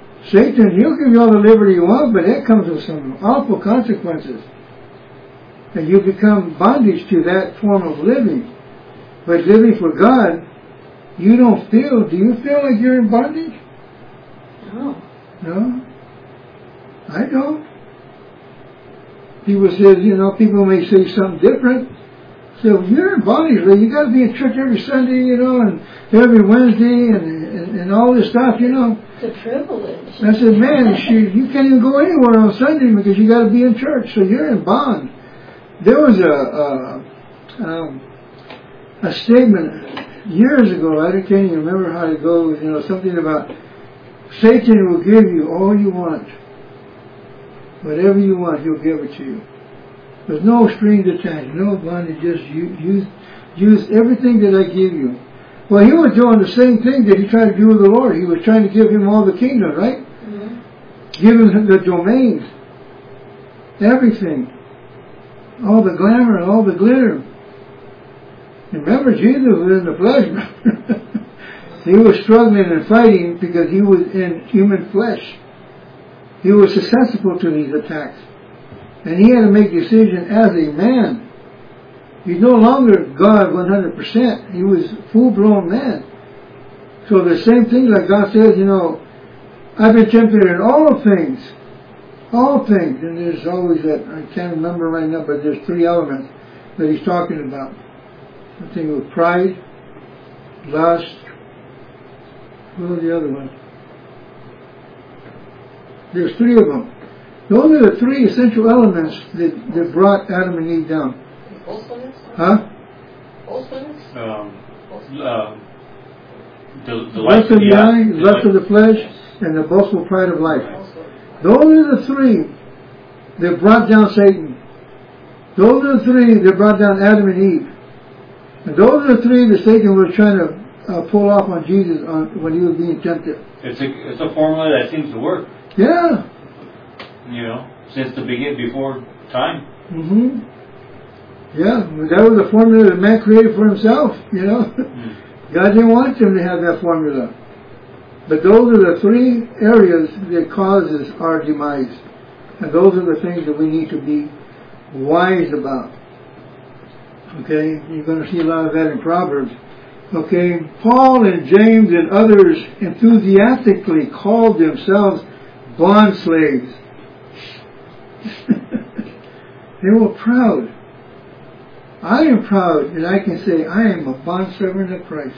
Satan, he'll give you all the liberty you want, but it comes with some awful consequences. and you become bondage to that form of living. But living for God, you don't feel, do you feel like you're in bondage? No. No? I don't. People say, you know, people may say something different. So you're in bondage, like you got to be in church every Sunday, you know, and every Wednesday, and, and, and all this stuff, you know. It's a privilege. And I said, man, she, you can't even go anywhere on Sunday because you got to be in church, so you're in bond. There was a a, um, a statement years ago. I can't even remember how it goes. You know, something about Satan will give you all you want, whatever you want, he'll give it to you. There's no strings attached, no bondage. Just use use everything that I give you. Well, he was doing the same thing that he tried to do with the Lord. He was trying to give him all the kingdom, right? Mm-hmm. Give him the domains, everything, all the glamour, all the glitter. Remember, Jesus was in the flesh. He was struggling and fighting because he was in human flesh. He was susceptible to these attacks. And he had to make a decision as a man. He's no longer God one hundred percent. He was full-blown man. So the same thing, like God says, you know, I've been tempted in all things. All things. And there's always that, I can't remember right now, but there's three elements that he's talking about. I think it was pride, lust, what was the other one? There's three of them. Those are the three essential elements that, that brought Adam and Eve down. Boastfulness? Huh? Boastfulness? Um, uh, the, the lust of the yeah, eye, lust of the flesh, and the boastful pride of life. Those are the three that brought down Satan. Those are the three that brought down Adam and Eve. And those are the three that Satan was trying to uh, pull off on Jesus on, when he was being tempted. It's a, it's a formula that seems to work. Yeah. You know, since the beginning, before time. Mm-hmm. Yeah, that was the formula that man created for himself, you know. Mm. God didn't want them to have that formula. But those are the three areas that causes our demise. And those are the things that we need to be wise about. Okay, you're going to see a lot of that in Proverbs. Okay, Paul and James and others enthusiastically called themselves bond slaves. They were proud. I am proud that I can say I am a bondservant of Christ.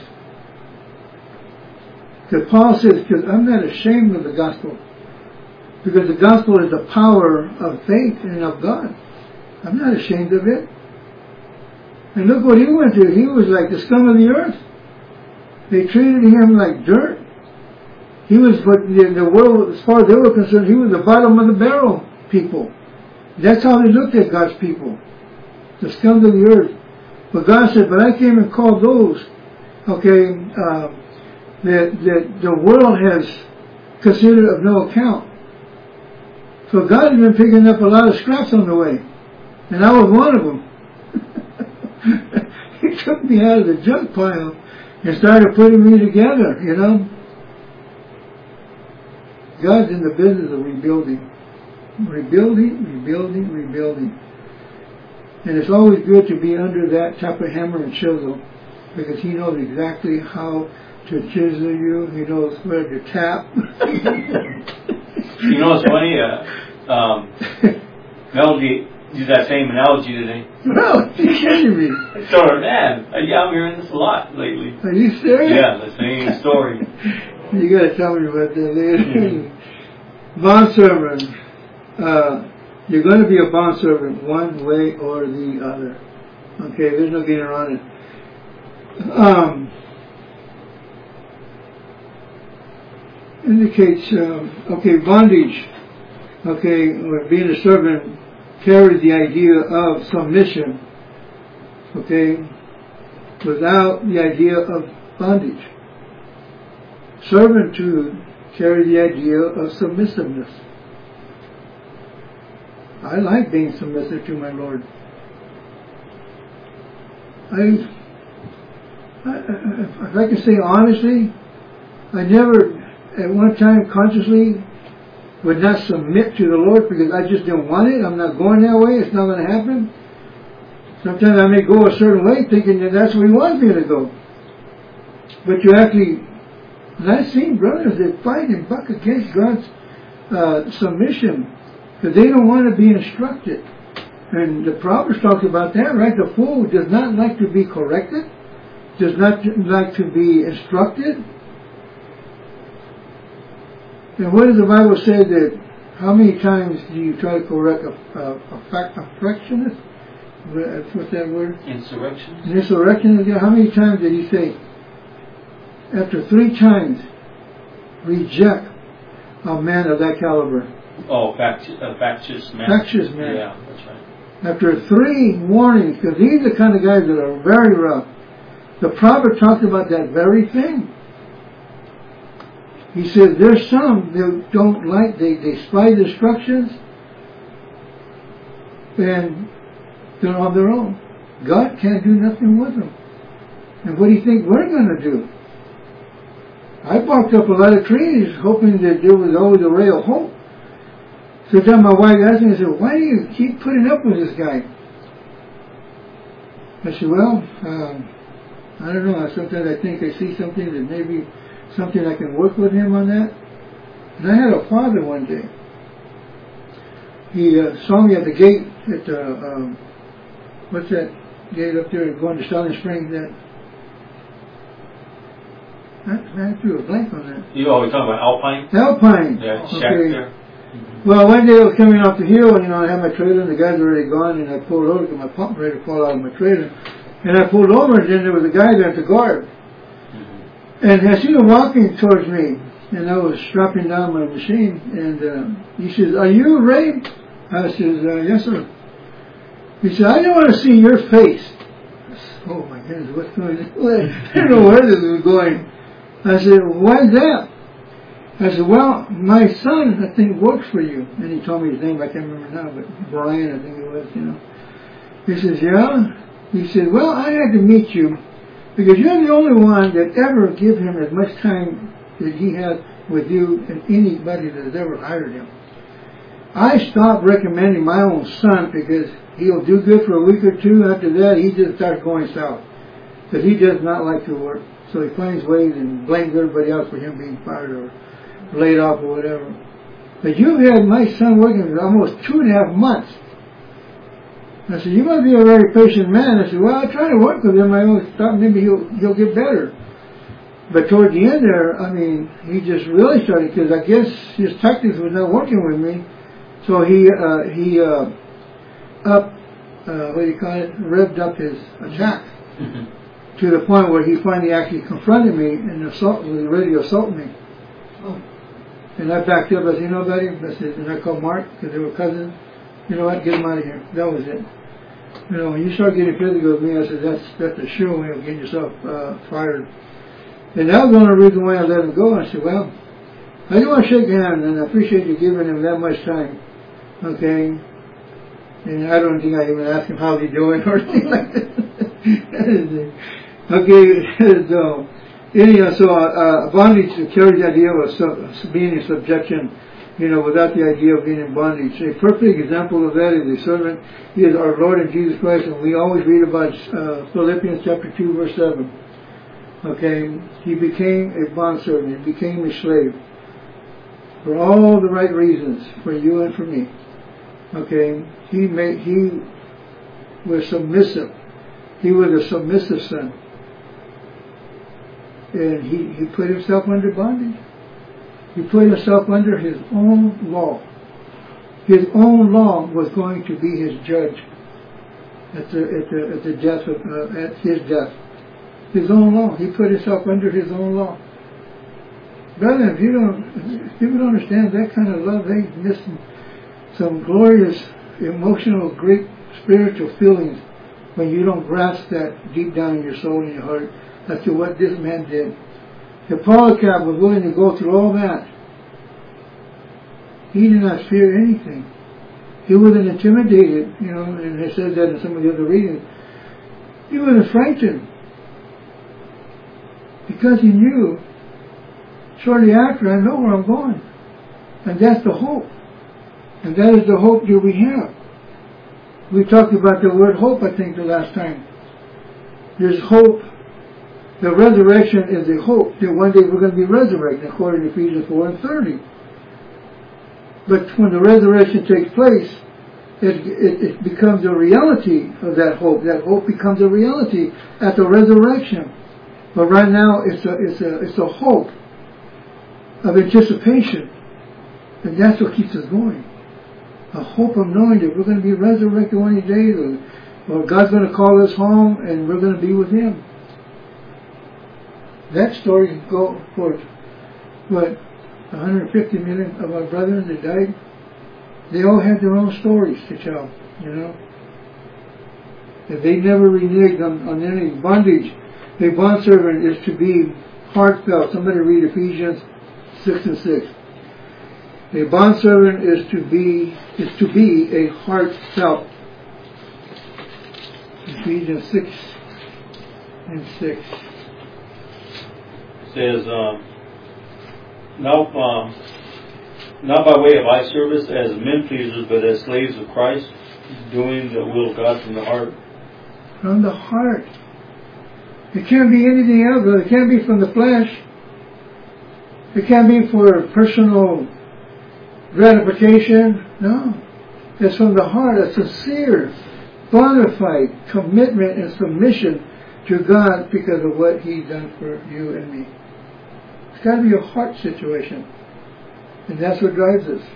Because Paul says, because I'm not ashamed of the gospel. Because the gospel is the power of faith and of God. I'm not ashamed of it. And look what he went through. He was like the scum of the earth. They treated him like dirt. He was, but the, the world, as far as they were concerned, he was the bottom of the barrel people. That's how they looked at God's people. The scum of the earth. But God said, but I came and called those, okay, uh, that, that the world has considered of no account. So God has been picking up a lot of scraps on the way. And I was one of them. He took me out of the junk pile and started putting me together, you know. God's in the business of rebuilding. Rebuilding, rebuilding, rebuilding. And it's always good to be under that type of hammer and chisel, because he knows exactly how to chisel you. He knows where to tap. You know what's funny? Uh, um, Melody used that same analogy today. No, you're kidding me. So, man, yeah, I'm hearing this a lot lately. Are you serious? Yeah, the same story. You got to tell me about that later. Mm-hmm. Bondservant. Uh, you're going to be a bondservant one way or the other. Okay, there's no getting around it. Um, indicates, um, okay, bondage. Okay, or being a servant carries the idea of submission. Okay, without the idea of bondage. Servitude carries the idea of submissiveness. I like being submissive to my Lord. I, I, if I can say honestly, I never at one time consciously would not submit to the Lord because I just didn't want it. I'm not going that way. It's not going to happen. Sometimes I may go a certain way thinking that that's where he wants me to go. But you actually, and I've seen brothers that fight and buck against God's uh, submission because they don't want to be instructed. And the Proverbs talk about that, right? The fool does not like to be corrected, does not like to be instructed. And what does the Bible say that, how many times do you try to correct a, a, a, fact, a fractionist? What's that word? Insurrection. An insurrectionist. How many times did he say? After three times, reject a man of that caliber. Oh, factious, uh, factious man. Factious man. Yeah, that's right. After three warnings, because these are the kind of guys that are very rough. The prophet talked about that very thing. He says there's some that don't like, they, they despise instructions, and they're on their own. God can't do nothing with them. And what do you think we're going to do? I barked up a lot of trees hoping that there was always a ray of hope. So then my wife asked me, I said, why do you keep putting up with this guy? I said, well, um, I don't know. Sometimes I think I see something that maybe something I can work with him on that. And I had a father one day. He uh, saw me at the gate at the, um, what's that gate up there going to Silent Spring? That I, I threw a blank on that. You always talking about Alpine? Alpine. Yeah, shack okay. there. Mm-hmm. Well, one day I was coming off the hill, you know, I had my trailer and the guys were already gone, and I pulled over because my pump ready to fall out of my trailer. And I pulled over, and then there was a guy there at the guard. Mm-hmm. And I seen him walking towards me, and I was strapping down my machine, and uh, he says, "Are you Ray?" I says, uh, "Yes, sir." He said, "I don't want to see your face." I said, oh my goodness, what's going on? I didn't know where this was going. I said, "Why is that?" I said, "Well, my son, I think, works for you." And he told me his name, I can't remember now, but Brian, I think it was, you know. He says, "Yeah?" He said, "Well, I had to meet you because you're the only one that ever give him as much time that he had with you and anybody that has ever hired him. I stopped recommending my own son because he'll do good for a week or two. After that, he just starts going south because he does not like to work. So he finds ways and blames everybody else for him being fired or laid off or whatever. But you've had my son working for almost two and a half months." I said, "You must be a very patient man." I said, "Well, I try to work with him. I always thought maybe he'll he'll get better." But toward the end there, I mean, he just really started, because I guess his tactics was not working with me. So he uh, he uh, up uh, what do you call it? Revved up his attack mm-hmm. to the point where he finally actually confronted me and assault was ready to assault me. Oh. And I backed up. I said, "You know, buddy," I said, and I called Mark because they were cousins. "You know what? Get him out of here." That was it. You know, when you start getting physical with me, I said, that's that's a sure way of getting yourself uh, fired. And that was the only reason why I let him go. I said, "Well, I do want to shake your hand, and I appreciate you giving him that much time." Okay? And I don't think I even asked him how's he doing or anything like that. Okay, so, anyhow, so uh, bondage carries the idea of sub- being in subjection, you know, without the idea of being in bondage. A perfect example of that is a servant. He is our Lord and Jesus Christ, and we always read about uh, Philippians chapter two, verse seven. Okay, he became a bondservant, he became a slave for all the right reasons, for you and for me. Okay, he made, he was submissive. He was a submissive son, and he, he put himself under bondage. He put himself under his own law. His own law was going to be his judge at the at the at the death of uh, at his death. His own law. He put himself under his own law. Brother, if you don't, if people don't understand that kind of love, they miss some glorious, emotional, great spiritual feelings when you don't grasp that deep down in your soul and your heart as to what this man did. If Polycarp was willing to go through all that, he did not fear anything. He wasn't intimidated, you know, and I said that in some of the other readings. He wasn't frightened because he knew shortly after, I know where I'm going. And that's the hope. And that is the hope that we have. We talked about the word hope, I think, the last time. There's hope. The resurrection is a hope that one day we're going to be resurrected, according to Ephesians four and thirty. But when the resurrection takes place, it, it, it becomes a reality of that hope. That hope becomes a reality at the resurrection. But right now, it's a it's a it's a hope of anticipation, and that's what keeps us going. A hope of knowing that we're going to be resurrected one of these days, or, or God's going to call us home, and we're going to be with Him. That story can go for what one hundred fifty million of our brethren that died. They all had their own stories to tell, you know. If they never reneged on, on any bondage, a bondservant is to be heartfelt. Somebody read Ephesians six and six. A bondservant is to be is to be a heartfelt. Ephesians six and six says, um, now, um, not by way of eye service as men pleasers, but as slaves of Christ, doing the will of God from the heart. From the heart. It can't be anything else. It can't be from the flesh. It can't be for personal gratification. No. It's from the heart, a sincere, bona fide commitment and submission to God because of what He's done for you and me. It's got to be a heart situation. And that's what drives us.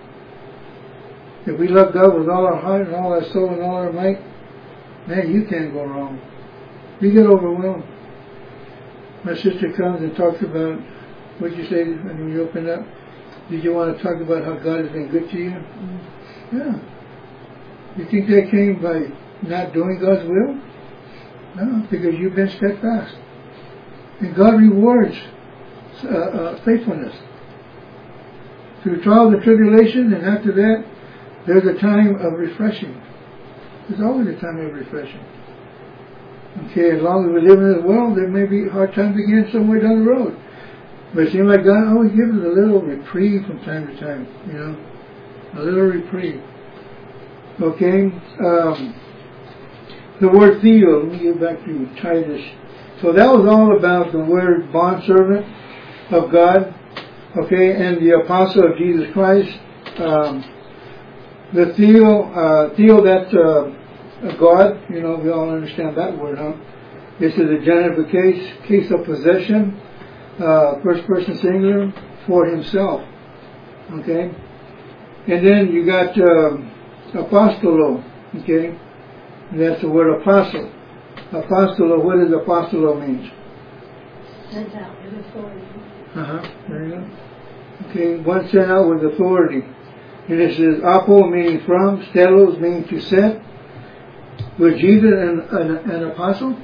If we love God with all our heart and all our soul and all our might, man, you can't go wrong. You get overwhelmed. My sister comes and talks about, what did you say when you opened up? Did you want to talk about how God has been good to you? Mm-hmm. Yeah. You think that came by not doing God's will? No, because you've been steadfast. And God rewards uh, uh, faithfulness. Through trials and tribulation, and after that, there's a time of refreshing. There's always a time of refreshing. Okay, as long as we live in this world, there may be hard times again somewhere down the road. But it seems like God always gives us a little reprieve from time to time, you know, a little reprieve. Okay, um, the word theo, let me get back to Titus. So that was all about the word bondservant of God, okay, and the apostle of Jesus Christ. Um, the theo, uh, theo, that's uh, a God, you know, we all understand that word, huh? This is a genitive case, case of possession, uh, first person singular, for himself, okay? And then you got um, apostolo, okay? And that's the word apostle. Apostolo, what does apostolo mean? Sent out with authority. Uh-huh, there you go. Okay, one sent out with authority. And this is apo, meaning from, stelos, meaning to send. Was Jesus an, an, an apostle?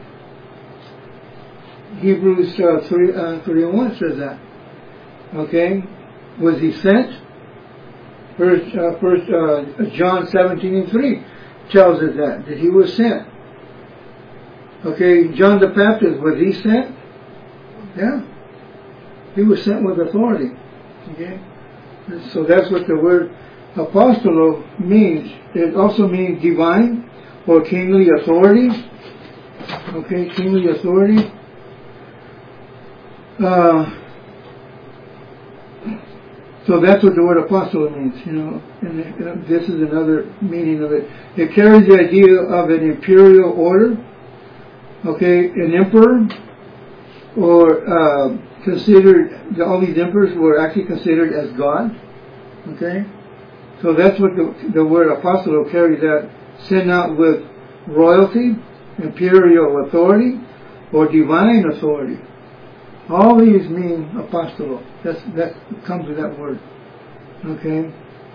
Hebrews uh, three, uh, three and one says that. Okay, was he sent? First, uh, first uh, John seventeen and three tells us that, that he was sent. Okay, John the Baptist, was he sent? Yeah. He was sent with authority. Okay? So that's what the word apostolo means. It also means divine or kingly authority. Okay, kingly authority. Uh, so that's what the word apostle means, you know, and uh, this is another meaning of it. It carries the idea of an imperial order, okay, an emperor, or uh, considered, all these emperors were actually considered as God, okay. So that's what the, the word apostle carries, that sent out with royalty, imperial authority, or divine authority. All these mean apostolo. That's, that comes with that word. Okay.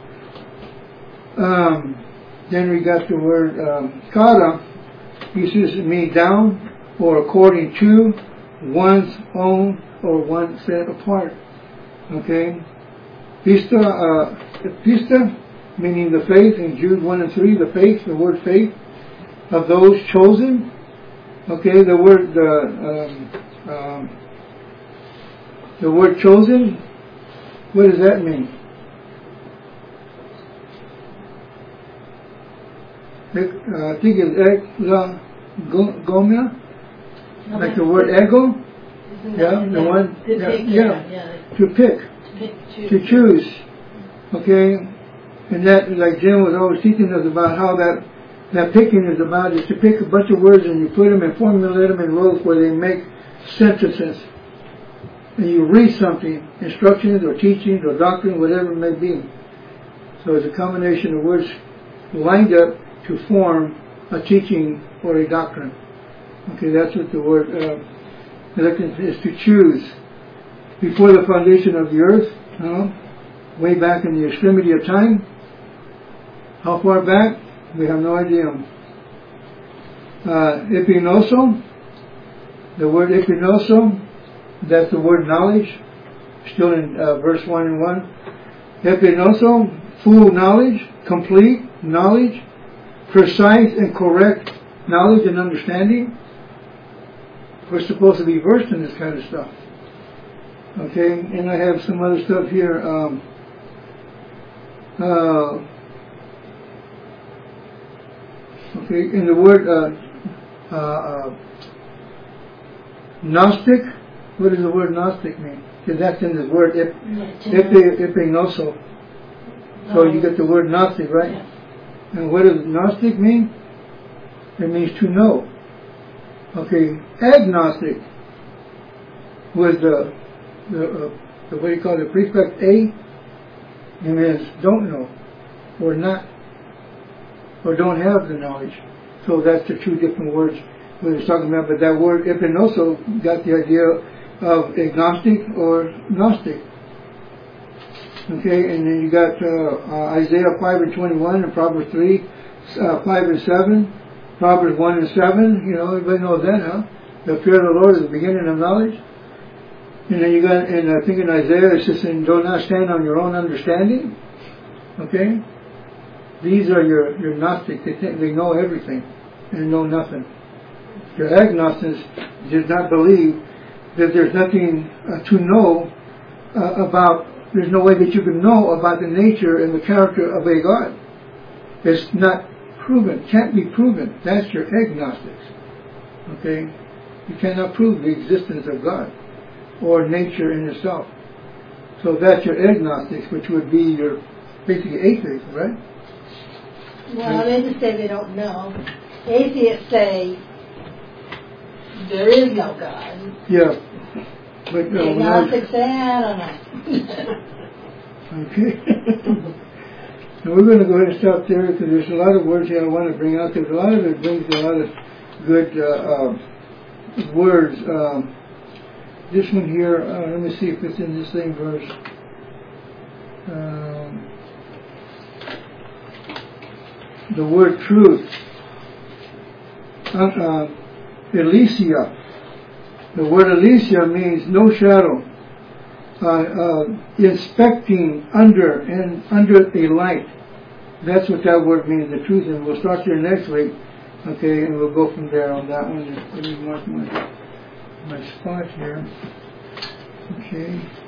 Um, then we got the word um, kara. Uses mean down or according to, one's own or one set apart. Okay. Pista, uh, pista, meaning the faith in Jude one and three. The faith, the word faith of those chosen. Okay. The word the um, um, The word chosen, what does that mean? uh, I think it's egomia, No, like that's the word the- ego. isn't Yeah, that- the one. To Yeah, pick, yeah, yeah, yeah. to pick, To pick, to choose. Okay, and that, like Jim was always teaching us about how that that picking is about, is to pick a bunch of words and you put them and formulate them in rows where they make sentences. And you read something, instructions or teachings or doctrine, whatever it may be. So it's a combination of words lined up to form a teaching or a doctrine. Okay, that's what the word uh, is, to choose. Before the foundation of the earth, you know, way back in the extremity of time. How far back? We have no idea. Uh, epinoso, the word epinoso, that's the word knowledge, still in uh, verse one and one. Epinoso, full knowledge, complete knowledge, precise and correct knowledge and understanding. We're supposed to be versed in this kind of stuff. Okay, and I have some other stuff here. Um, uh, okay, in the word uh, uh, uh, Gnostic, what does the word Gnostic mean? Because that's in the word ep, epi, epinoso. So you get the word Gnostic, right? Yeah. And what does Gnostic mean? It means to know. Okay, agnostic was the the, uh, the what do you call it, the prefix a? It means don't know, or not, or don't have the knowledge. So that's the two different words we were talking about. But that word epinoso got the idea of agnostic or Gnostic. Okay, and then you got uh, uh, Isaiah five and twenty-one and Proverbs three, uh, five and seven, Proverbs one and seven. You know, everybody knows that, huh? The fear of the Lord is the beginning of knowledge. And then you got, and I think in Isaiah it says, "Do not stand on your own understanding." Okay, these are your your Gnostics. They think they know everything and know nothing. Your agnostics does not believe that there's nothing uh, to know uh, about. There's no way that you can know about the nature and the character of a God. It's not proven, can't be proven. That's your agnostics. Okay? You cannot prove the existence of God or nature in itself. So that's your agnostics, which would be your basically atheists, right? Well, they just say they don't know. Atheists say there is no God. Yeah. But no, Agnostics say, I don't know. Okay. Now we're going to go ahead and stop there because there's a lot of words here I want to bring out. Because a lot of it brings a lot of good uh, uh, words. Um, this one here, uh, let me see if it's in the same verse. Um, the word truth. Uh, uh, Elysia. The word Elysia means no shadow. Uh, uh, inspecting under and under a light. That's what that word means, the truth. And we'll start here next week. Okay, and we'll go from there on that one. Let me mark my, my spot here. Okay.